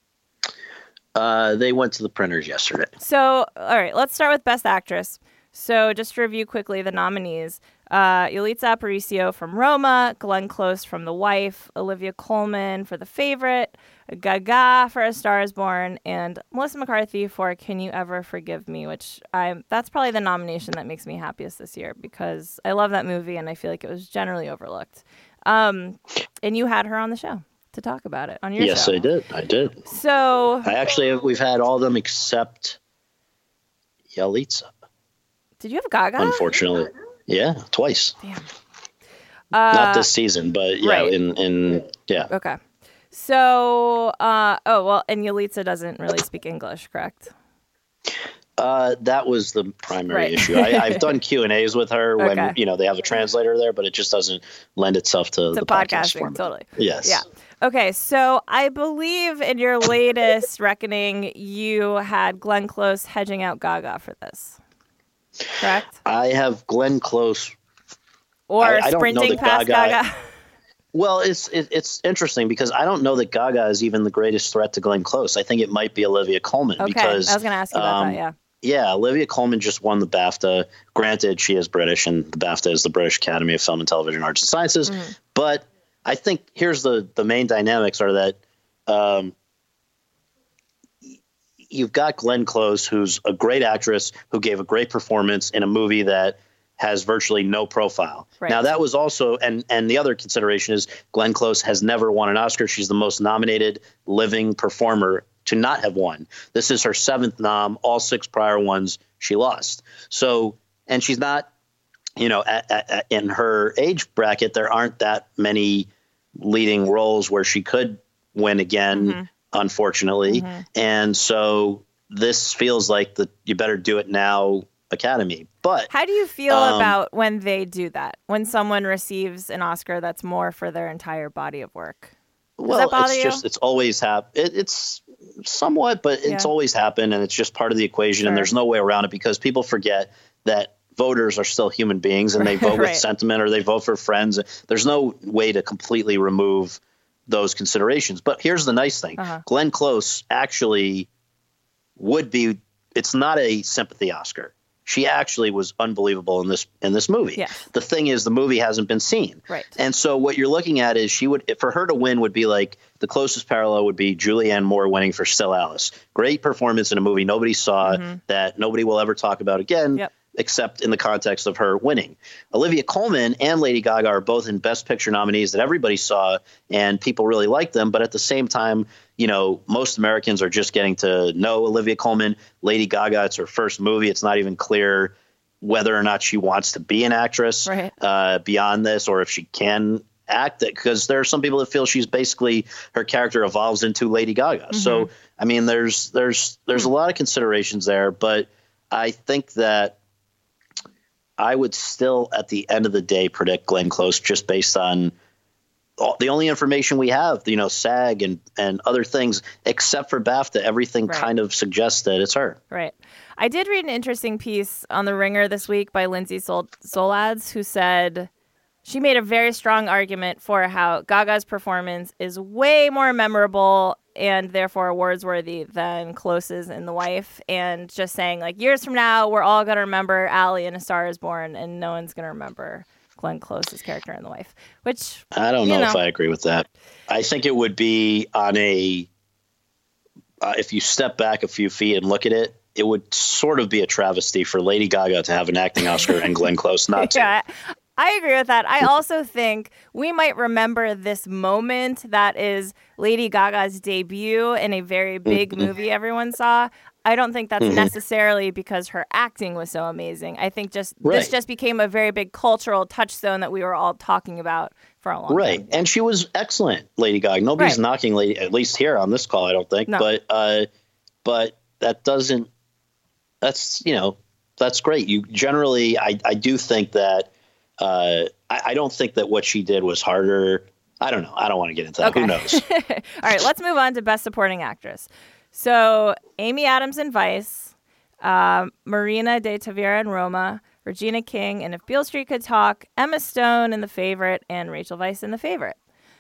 Uh, they went to the printers yesterday. So, all right, let's start with Best Actress. So just to review quickly the nominees, uh, Yalitza Aparicio from Roma, Glenn Close from The Wife, Olivia Colman for The Favorite, Gaga for A Star Is Born, and Melissa McCarthy for Can You Ever Forgive Me, which I that's probably the nomination that makes me happiest this year because I love that movie and I feel like it was generally overlooked. Um, and you had her on the show to talk about it on your yes, show. Yes, I did. I did. So I actually, we've had all of them except Yalitza. Did you have Gaga? Unfortunately. Yeah, twice. Damn. Uh, Not Uh, this season, but yeah, right. in, in yeah. Okay. So, uh, oh, well, and Yalitza doesn't really speak English, correct? Uh, that was the primary Right. issue. I, I've done Q and A's with her when, Okay. you know, they have a translator there, but it just doesn't lend itself to, To the podcast podcasting, format. totally. Yes. Yeah. Okay, so I believe in your latest reckoning, you had Glenn Close hedging out Gaga for this. Correct? I have Glenn Close. Or I- I don't know sprinting that past Gaga- Gaga. Well, it's it, it's interesting because I don't know that Gaga is even the greatest threat to Glenn Close. I think it might be Olivia Colman. Okay, because, I was going to ask you about um, that, yeah. Yeah, Olivia Colman just won the BAFTA. Granted, she is British, and the BAFTA is the British Academy of Film and Television Arts and Sciences. Mm-hmm. But I think here's the, the main dynamics are that um, you've got Glenn Close, who's a great actress, who gave a great performance in a movie that has virtually no profile. Right. Now, that was also, and and the other consideration is Glenn Close has never won an Oscar. She's the most nominated living performer to not have won. This is her seventh nom. All six prior ones she lost. So, and she's not, you know, at, at, in her age bracket, there aren't that many leading roles where she could win again, Mm-hmm. unfortunately. Mm-hmm. And so this feels like the you better do it now Academy. But How do you feel um, about when they do that? When someone receives an Oscar that's more for their entire body of work? Does well, that bother it's you? just it's always hap- it, It's somewhat, but it's Yeah. always happened, and it's just part of the equation. Sure. And there's no way around it because people forget that voters are still human beings, and they vote Right. with sentiment or they vote for friends. There's no way to completely remove those considerations. But here's the nice thing: Uh-huh. Glenn Close actually would be. It's not a sympathy Oscar. She actually was unbelievable in this in this movie. Yes. The thing is, the movie hasn't been seen. Right. And so what you're looking at is she would, for her to win would be like the closest parallel would be Julianne Moore winning for Still Alice. Great performance in a movie nobody saw, Mm-hmm. that nobody will ever talk about again. Yep. Except in the context of her winning. Olivia Colman and Lady Gaga are both in Best Picture nominees that everybody saw and people really like them. But at the same time, you know, most Americans are just getting to know Olivia Colman. Lady Gaga, it's her first movie. It's not even clear whether or not she wants to be an actress Right. uh, beyond this, or if she can act it, because there are some people that feel she's basically, her character evolves into Lady Gaga. Mm-hmm. So, I mean, there's there's there's mm-hmm. a lot of considerations there, but I think that I would still, at the end of the day, predict Glenn Close just based on all, the only information we have, you know, SAG and, and other things, except for BAFTA. Everything right. kind of suggests that it's her. Right. I did read an interesting piece on The Ringer this week by Lindsay Sol- Solads, who said she made a very strong argument for how Gaga's performance is way more memorable and therefore awards worthy than Close's in The Wife, and just saying, like, years from now, we're all going to remember Allie in A Star Is Born, and no one's going to remember Glenn Close's character in The Wife, which I don't know, know if I agree with that. I think it would be on a, uh, if you step back a few feet and look at it, it would sort of be a travesty for Lady Gaga to have an acting Oscar and Glenn Close not to. Yeah, I agree with that. I also think we might remember this moment that is Lady Gaga's debut in a very big mm-hmm. movie everyone saw. I don't think that's mm-hmm. necessarily because her acting was so amazing. I think just right. this just became a very big cultural touchstone that we were all talking about for a long right. time. Right. And she was excellent, Lady Gaga. Nobody's right. knocking Lady, at least here on this call, I don't think. No. But uh, but that doesn't, that's, you know, that's great. You generally, I, I do think that, uh, I, I don't think that what she did was harder. I don't know. I don't want to get into that. Okay. Who knows? All right, let's move on to Best Supporting Actress. So Amy Adams in Vice, um, Marina de Tavira in Roma, Regina King in If Beale Street Could Talk, Emma Stone in The Favorite, and Rachel Weisz in The Favorite.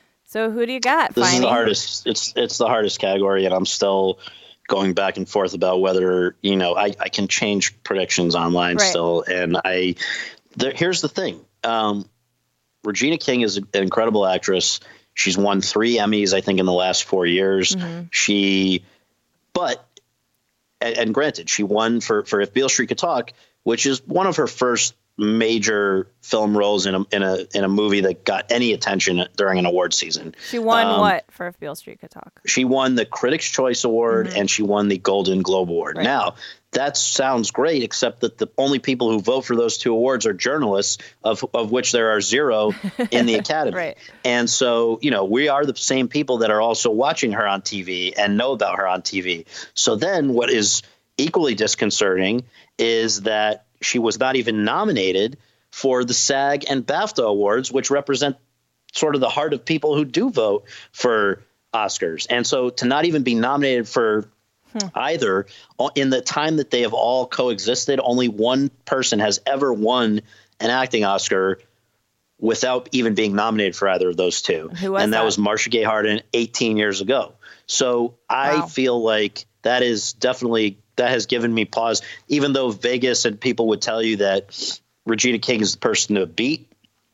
So who do you got? This Finey? is the hardest. It's it's the hardest category, and I'm still going back and forth about whether, you know, I, I can change predictions online right. still. And I, there, here's the thing. Um, Regina King is an incredible actress. She's won three Emmys, I think, in the last four years. Mm-hmm. She, but, and, and granted, she won for, for If Beale Street Could Talk, which is one of her first major film roles in a in a in a movie that got any attention during an award season. She won um, what for If Beale Street Could Talk? She won the Critics' Choice Award mm-hmm. and she won the Golden Globe Award. Right. Now, that sounds great, except that the only people who vote for those two awards are journalists, of of which there are zero in the Academy. Right. And so, you know, we are the same people that are also watching her on T V and know about her on T V. So then what is equally disconcerting is that she was not even nominated for the SAG and BAFTA awards, which represent sort of the heart of people who do vote for Oscars. And so to not even be nominated for hmm. either, in the time that they have all coexisted, only one person has ever won an acting Oscar without even being nominated for either of those two. Who was and that, that was Marcia Gay Harden eighteen years ago. So I wow. feel like that is definitely, that has given me pause, even though Vegas and people would tell you that Regina King is the person to beat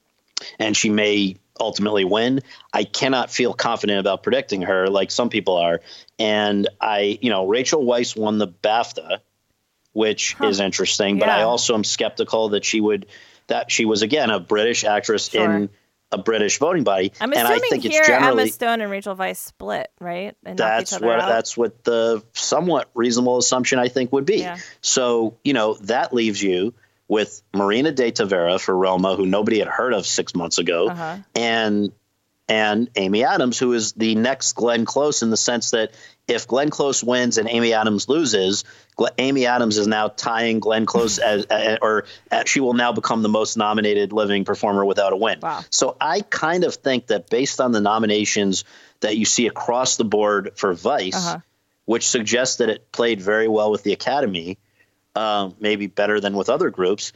and she may ultimately win. I cannot feel confident about predicting her like some people are. And I, you know, Rachel Weisz won the BAFTA, which huh. is interesting, but yeah. I also am skeptical that she would, that she was, again, a British actress sure. in a British voting body. I'm and assuming I think here it's generally, Emma Stone and Rachel Weisz split, right? And that's knock each other what out? that's what the somewhat reasonable assumption I think would be. Yeah. So, you know, that leaves you with Marina de Tavira for Roma, who nobody had heard of six months ago, uh-huh. and and Amy Adams, who is the next Glenn Close, in the sense that if Glenn Close wins and Amy Adams loses, Gl- Amy Adams is now tying Glenn Close as, uh, or uh, she will now become the most nominated living performer without a win. Wow. So I kind of think that based on the nominations that you see across the board for Vice, uh-huh. which suggests that it played very well with the Academy, um, maybe better than with other groups,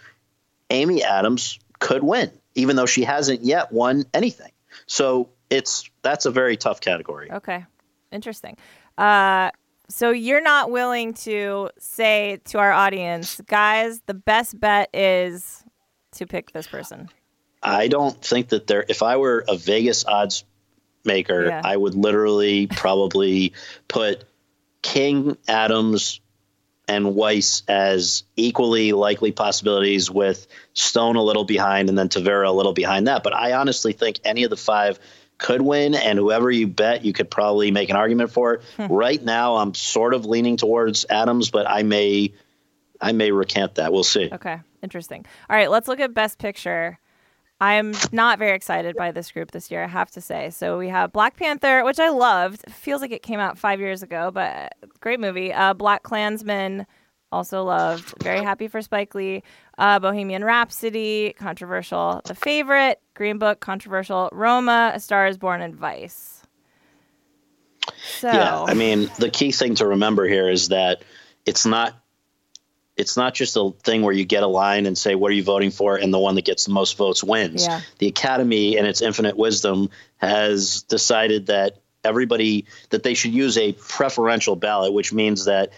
Amy Adams could win, even though she hasn't yet won anything. So it's that's a very tough category. Okay. Interesting. Uh, so you're not willing to say to our audience, guys, the best bet is to pick this person. I don't think that there, if I were a Vegas odds maker, yeah. I would literally probably put King, Adams, and Weisz as equally likely possibilities, with Stone a little behind and then Tavira a little behind that. But I honestly think any of the five could win, and whoever you bet, you could probably make an argument for it. Hmm. Right now, I'm sort of leaning towards Adams, but I may, I may recant that. We'll see. Okay, interesting. All right, let's look at Best Picture. I'm not very excited by this group this year, I have to say. So we have Black Panther, which I loved. It feels like it came out five years ago, but great movie. Uh, Black Klansman, also loved. Very happy for Spike Lee. Uh, Bohemian Rhapsody, controversial. The Favorite, Green Book, controversial. Roma, A Star is Born, and Vice. So. Yeah, I mean, the key thing to remember here is that it's not It's not just a thing where you get a line and say, what are you voting for? And the one that gets the most votes wins. Yeah. The Academy, in its infinite wisdom, has decided that everybody, that they should use a preferential ballot, which means that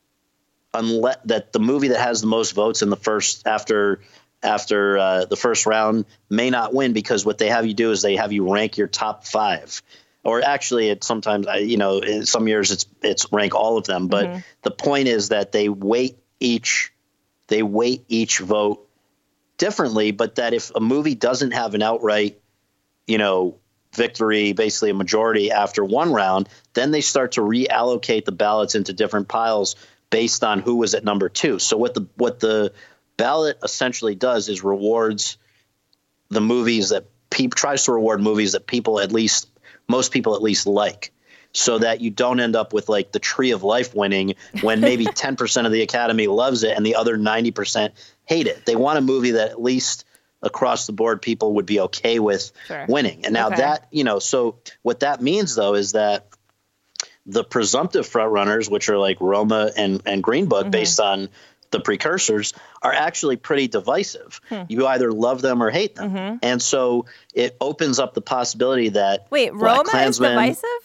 unless that the movie that has the most votes in the first after after uh, the first round may not win, because what they have you do is they have you rank your top five. Or actually, it sometimes, you know, in some years it's it's rank all of them. But mm-hmm. the point is that they weight each they weight each vote differently, but that if a movie doesn't have an outright, you know, victory, basically a majority after one round, then they start to reallocate the ballots into different piles based on who was at number two. So what the what the ballot essentially does is rewards the movies that people tries to reward movies that people at least most people at least like. So that you don't end up with like the Tree of Life winning when maybe ten percent of the Academy loves it and the other ninety percent hate it. They want a movie that at least across the board people would be okay with sure. winning. And now okay. that, you know, so what that means, though, is that the presumptive front runners, which are like Roma and, and Green Book, mm-hmm. based on the precursors, are actually pretty divisive. Hmm. You either love them or hate them. Mm-hmm. And so it opens up the possibility that Wait, Roma Klansman, is divisive?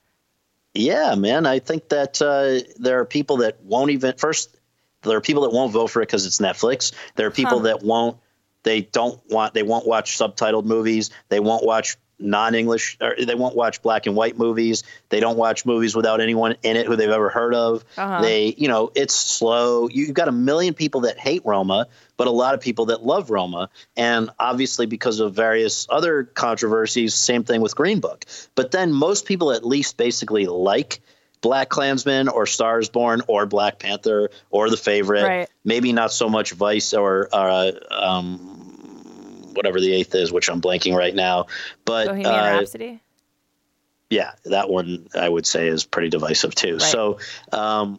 Yeah, man. I think that uh, there are people that won't even first. There are people that won't vote for it because it's Netflix. There are people huh. that won't. They don't want. They won't watch subtitled movies. They won't watch non-English. Or they won't watch black and white movies. They don't watch movies without anyone in it who they've ever heard of. Uh-huh. They, you know, it's slow. You've got a million people that hate Roma, but a lot of people that love Roma. And obviously because of various other controversies, same thing with Green Book. But then most people at least basically like Black Klansman or Stars Born or Black Panther or The Favorite. Right. Maybe not so much Vice or uh, um, whatever the eighth is, which I'm blanking right now. But Bohemian uh, Rhapsody? Yeah, that one I would say is pretty divisive too. Right. So um,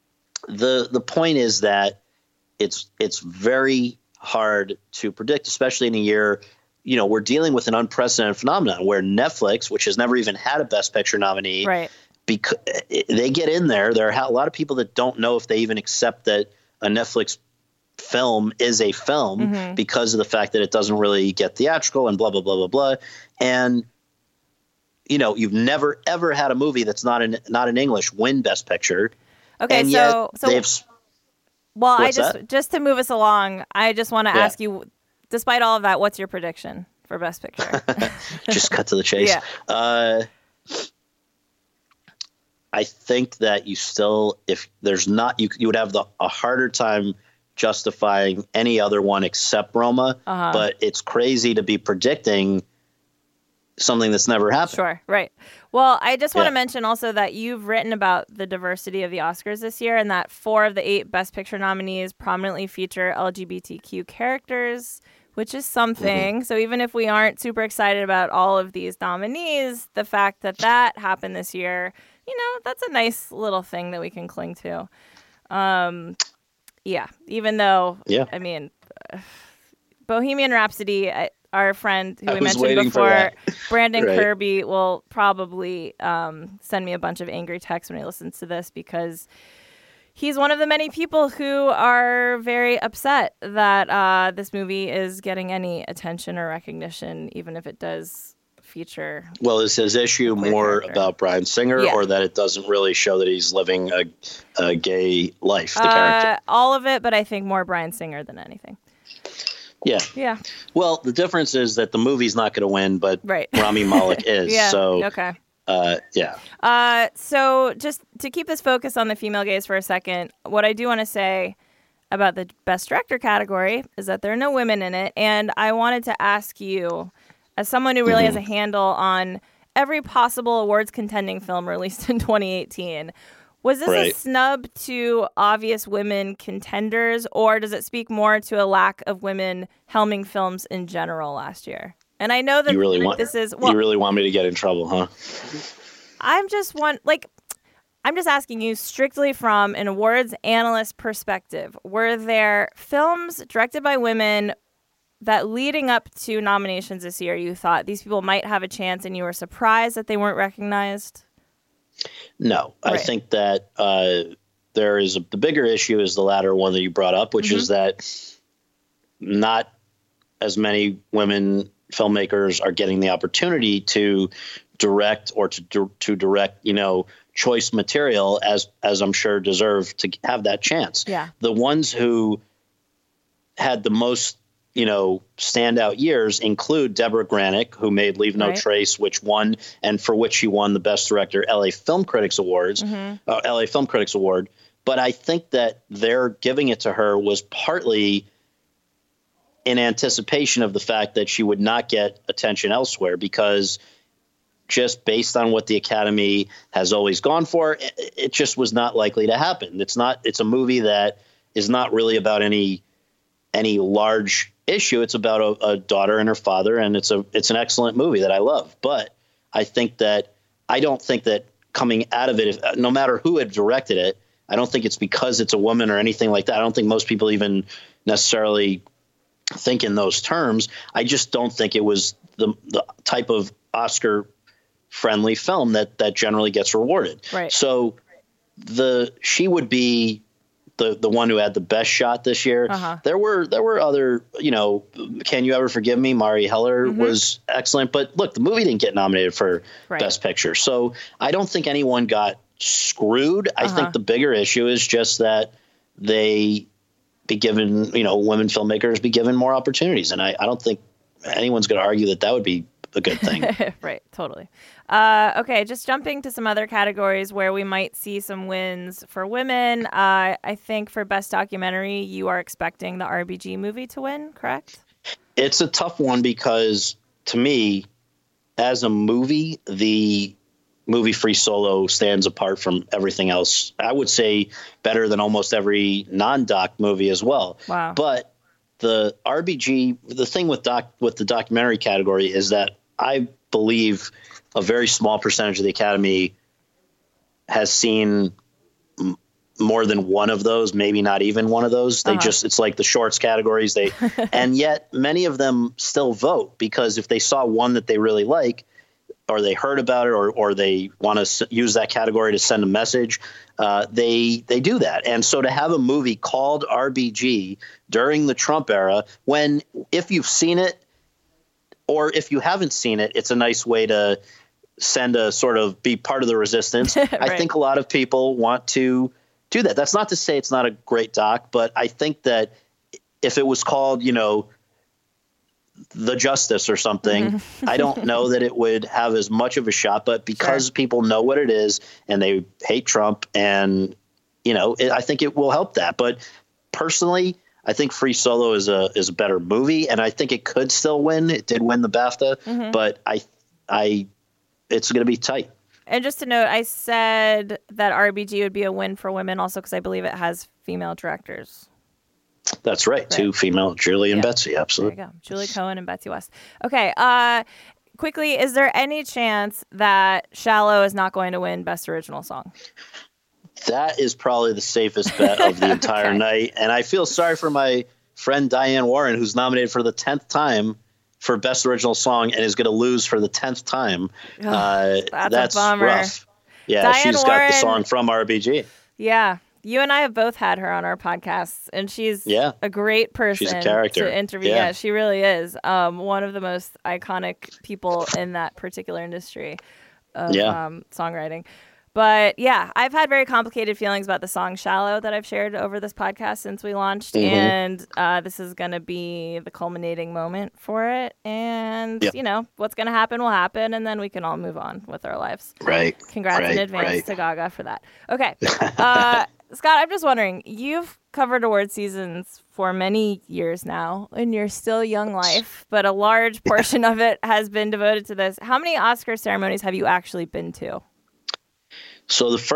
the the point is that it's it's very hard to predict, especially in a year, you know, we're dealing with an unprecedented phenomenon where Netflix, which has never even had a Best Picture nominee, right. because they get in there. There are a lot of people that don't know if they even accept that a Netflix film is a film mm-hmm. because of the fact that it doesn't really get theatrical and blah, blah, blah, blah, blah. And, you know, you've never, ever had a movie that's not in, not in English win Best Picture. Okay. And so, so they've, well, I just, that? just to move us along, I just want to yeah. ask you, despite all of that, what's your prediction for Best Picture? Just cut to the chase. Yeah. Uh, I think that you still, if there's not, you you would have the a harder time justifying any other one except Roma. Uh-huh. But it's crazy to be predicting something that's never happened. Sure, right. Well, I just want yeah. to mention also that you've written about the diversity of the Oscars this year, and that four of the eight Best Picture nominees prominently feature L G B T Q characters, which is something. Mm-hmm. So even if we aren't super excited about all of these nominees, the fact that that happened this year, you know, that's a nice little thing that we can cling to. Um, yeah, even though, yeah. I mean, uh, Bohemian Rhapsody, I, our friend who I we mentioned before, Brandon right. Kirby, will probably um, send me a bunch of angry texts when he listens to this, because he's one of the many people who are very upset that uh, this movie is getting any attention or recognition, even if it does feature. Well, is his issue more character. about Bryan Singer yeah. or that it doesn't really show that he's living a, a gay life, the uh, character? All of it, but I think more Bryan Singer than anything. Yeah. Yeah. Well, the difference is that the movie's not going to win, but right. Rami Malek is. yeah. So, okay. Uh, yeah. Uh, so just to keep this focus on the female gaze for a second, what I do want to say about the Best Director category is that there are no women in it. And I wanted to ask you, as someone who really mm-hmm. has a handle on every possible awards contending film released in twenty eighteen, Was this Right. a snub to obvious women contenders, or does it speak more to a lack of women helming films in general last year? And I know that You really want this is well, you really want me to get in trouble, huh? I'm just one like I'm just asking you strictly from an awards analyst perspective. Were there films directed by women that leading up to nominations this year you thought these people might have a chance and you were surprised that they weren't recognized? No, Right. I think that uh, there is a, the bigger issue is the latter one that you brought up, which Mm-hmm. is that not as many women filmmakers are getting the opportunity to direct or to to direct, you know, choice material as as I'm sure deserve to have that chance. Yeah. The ones who had the most, you know, standout years include Deborah Granick, who made Leave No Right. Trace, which won, and for which she won the Best Director L A Film Critics Awards, uh, L A Film Critics Award. But I think that their giving it to her was partly in anticipation of the fact that she would not get attention elsewhere, because just based on what the Academy has always gone for, it, it just was not likely to happen. It's not. It's a movie that is not really about any any large issue. It's about a, a daughter and her father, and it's a it's an excellent movie that I love. But I think that I don't think that coming out of it, if, no matter who had directed it, I don't think it's because it's a woman or anything like that. I don't think most people even necessarily think in those terms. I just don't think it was the the type of Oscar friendly film that that generally gets rewarded. Right. So the she would be the the one who had the best shot this year. Uh-huh. There were there were other, you know, Can You Ever Forgive Me? Mari Heller Mm-hmm. was excellent, but look, the movie didn't get nominated for Right. Best Picture. So I don't think anyone got screwed. I Uh-huh. think the bigger issue is just that they be given, you know, women filmmakers be given more opportunities. And I, I don't think anyone's going to argue that that would be a good thing. Right, totally. Uh, okay, just jumping to some other categories where we might see some wins for women. Uh, I think for Best Documentary, you are expecting the R B G movie to win, correct? It's a tough one because, to me, as a movie, the movie Free Solo stands apart from everything else. I would say better than almost every non-doc movie as well. Wow. But the R B G, the thing with doc with the documentary category is that I believe a very small percentage of the Academy has seen m- more than one of those, maybe not even one of those. They Uh-huh. just, it's like the shorts categories. They, and yet many of them still vote because if they saw one that they really like, or they heard about it, or or they want to s- use that category to send a message, uh, they they do that. And so to have a movie called R B G during the Trump era, when if you've seen it or if you haven't seen it, it's a nice way to send a sort of be part of the resistance. I Right. think a lot of people want to do that. That's not to say it's not a great doc, but I think that if it was called, you know, The Justice or something, I don't know that it would have as much of a shot, but because Sure. people know what it is and they hate Trump, and, you know, it, I think it will help that. But personally, I think Free Solo is a, is a better movie, and I think it could still win. It did win the BAFTA, Mm-hmm. but I, I, it's going to be tight. And just to note, I said that R B G would be a win for women also because I believe it has female directors. That's right. Two female, Julie and Yeah. Betsy. There Absolutely. you go. Julie Cohen and Betsy West. Okay. Uh, quickly, is there any chance that Shallow is not going to win Best Original Song? That is probably the safest bet of the entire Okay. night. And I feel sorry for my friend Diane Warren, who's nominated for the tenth time for Best Original Song and is going to lose for the tenth time. uh, that's a that's bummer. rough. Yeah, Diane she's got Warren- the song from R B G. Yeah. You and I have both had her on our podcasts, and she's Yeah. a great person She's a character. to interview. Yeah. Yeah, she really is. Um, one of the most iconic people in that particular industry of Yeah. um, songwriting. But yeah, I've had very complicated feelings about the song Shallow that I've shared over this podcast since we launched. Mhm. And uh, this is going to be the culminating moment for it. And, Yep. you know, what's going to happen will happen. And then we can all move on with our lives. Right. Congrats right, in advance right. to Gaga for that. Okay. Uh, Scott, I'm just wondering, you've covered award seasons for many years now in your still young life, but a large portion of it has been devoted to this. How many Oscar ceremonies have you actually been to? So the first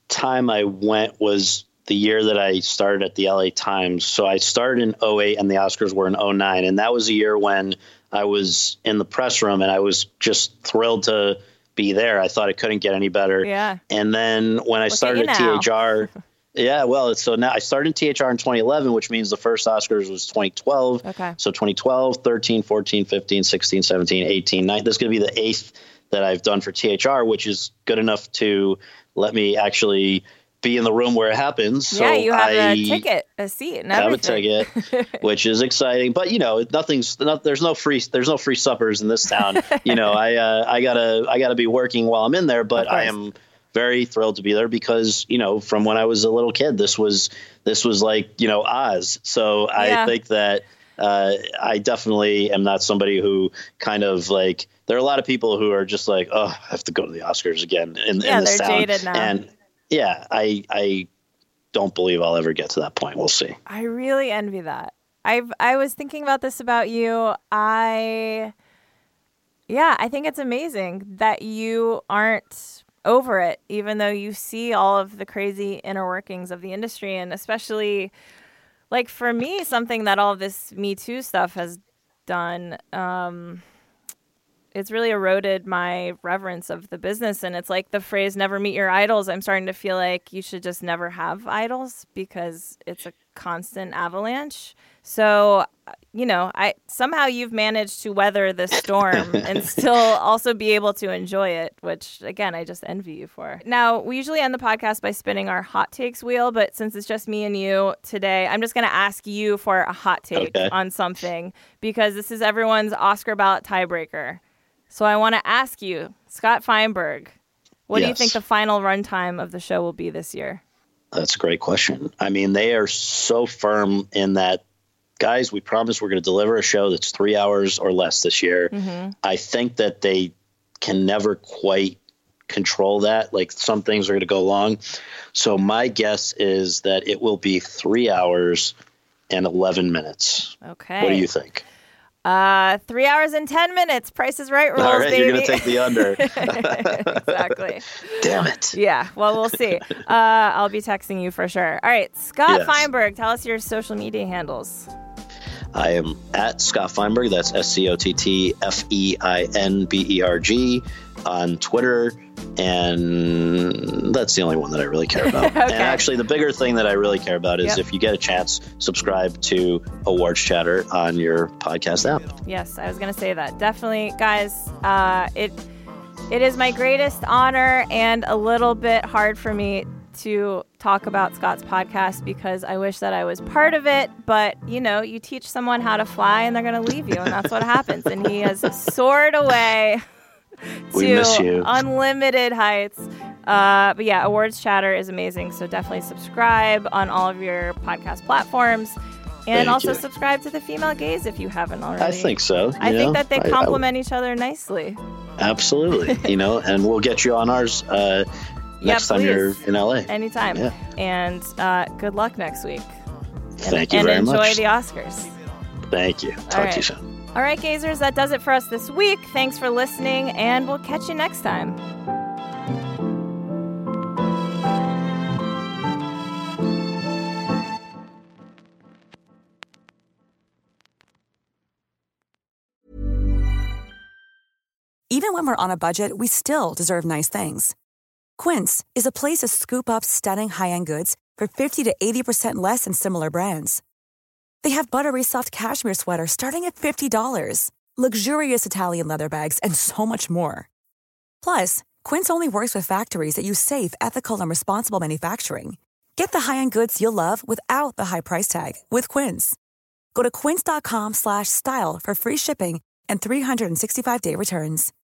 time I went was the year that I started at the L A Times. So I started in oh eight and the Oscars were in oh nine. And that was a year when I was in the press room and I was just thrilled to be there. I thought it couldn't get any better. Yeah. And then when I Look started at at you T H R, yeah, well, so now I started in T H R in twenty eleven, which means the first Oscars was twenty twelve. Okay. So twenty twelve, thirteen, fourteen, fifteen, sixteen, seventeen, eighteen, nineteen. This is going to be the eighth that I've done for T H R, which is good enough to let me actually be in the room where it happens. Yeah, so you have I a ticket, a seat, and have everything. a ticket, which is exciting. But you know, nothing's not, there's no free there's no free suppers in this town. you know, I uh, I gotta I gotta be working while I'm in there, but I am very thrilled to be there because you know, from when I was a little kid, this was this was like you know Oz. So Yeah. I think that uh, I definitely am not somebody who kind of like. There are a lot of people who are just like, oh, I have to go to the Oscars again in, Yeah, in this they're town. jaded now. And yeah, I I don't believe I'll ever get to that point. We'll see. I really envy that. I've I was thinking about this about you. I yeah, I think it's amazing that you aren't over it, even though you see all of the crazy inner workings of the industry, and especially like for me, something that all of this Me Too stuff has done. Um, it's really eroded my reverence of the business. And it's like the phrase, never meet your idols. I'm starting to feel like you should just never have idols because it's a constant avalanche. So, you know, I somehow you've managed to weather this storm and still also be able to enjoy it, which, again, I just envy you for. Now, we usually end the podcast by spinning our hot takes wheel, but since it's just me and you today, I'm just going to ask you for a hot take Okay. on something because this is everyone's Oscar ballot tiebreaker. So I want to ask you, Scott Feinberg, what do you Yes. think the final runtime of the show will be this year? That's a great question. I mean, they are so firm in that, guys, we promise we're going to deliver a show that's three hours or less this year. Mm-hmm. I think that they can never quite control that. Like some things are going to go long. So my guess is that it will be three hours and eleven minutes. Okay. What do you think? Uh, three hours and ten minutes. Price is Right rules, All right, baby. you're going to take the under. Exactly. Damn it. Yeah. Well, we'll see. Uh, I'll be texting you for sure. All right, Scott Yes. Feinberg, tell us your social media handles. I am at Scott Feinberg. That's S C O T T F E I N B E R G on Twitter. And that's the only one that I really care about. Okay. And actually, the bigger thing that I really care about is Yep. if you get a chance, subscribe to Awards Chatter on your podcast app. Yes, I was going to say that. Definitely, guys, uh, it it is my greatest honor and a little bit hard for me to talk about Scott's podcast because I wish that I was part of it. But, you know, you teach someone how to fly and they're going to leave you. And that's what happens. And he has soared away We to miss you. unlimited heights. Uh, but yeah, Awards Chatter is amazing. So definitely subscribe on all of your podcast platforms. And Thank also you. subscribe to The Female Gaze if you haven't already. I think so. I you think know? that they I- I- complement each other nicely. absolutely. You know, and we'll get you on ours uh, Yeah, next time you're please. in L A. Anytime. Yeah. And uh, good luck next week. Thank you and very enjoy much. the Oscars. Thank you. Talk right. to you soon. All right, Gazers, that does it for us this week. Thanks for listening, and we'll catch you next time. Even when we're on a budget, we still deserve nice things. Quince is a place to scoop up stunning high-end goods for fifty to eighty percent less than similar brands. They have buttery soft cashmere sweaters starting at fifty dollars, luxurious Italian leather bags, and so much more. Plus, Quince only works with factories that use safe, ethical, and responsible manufacturing. Get the high-end goods you'll love without the high price tag with Quince. Go to quince.com slash style for free shipping and three sixty-five day returns.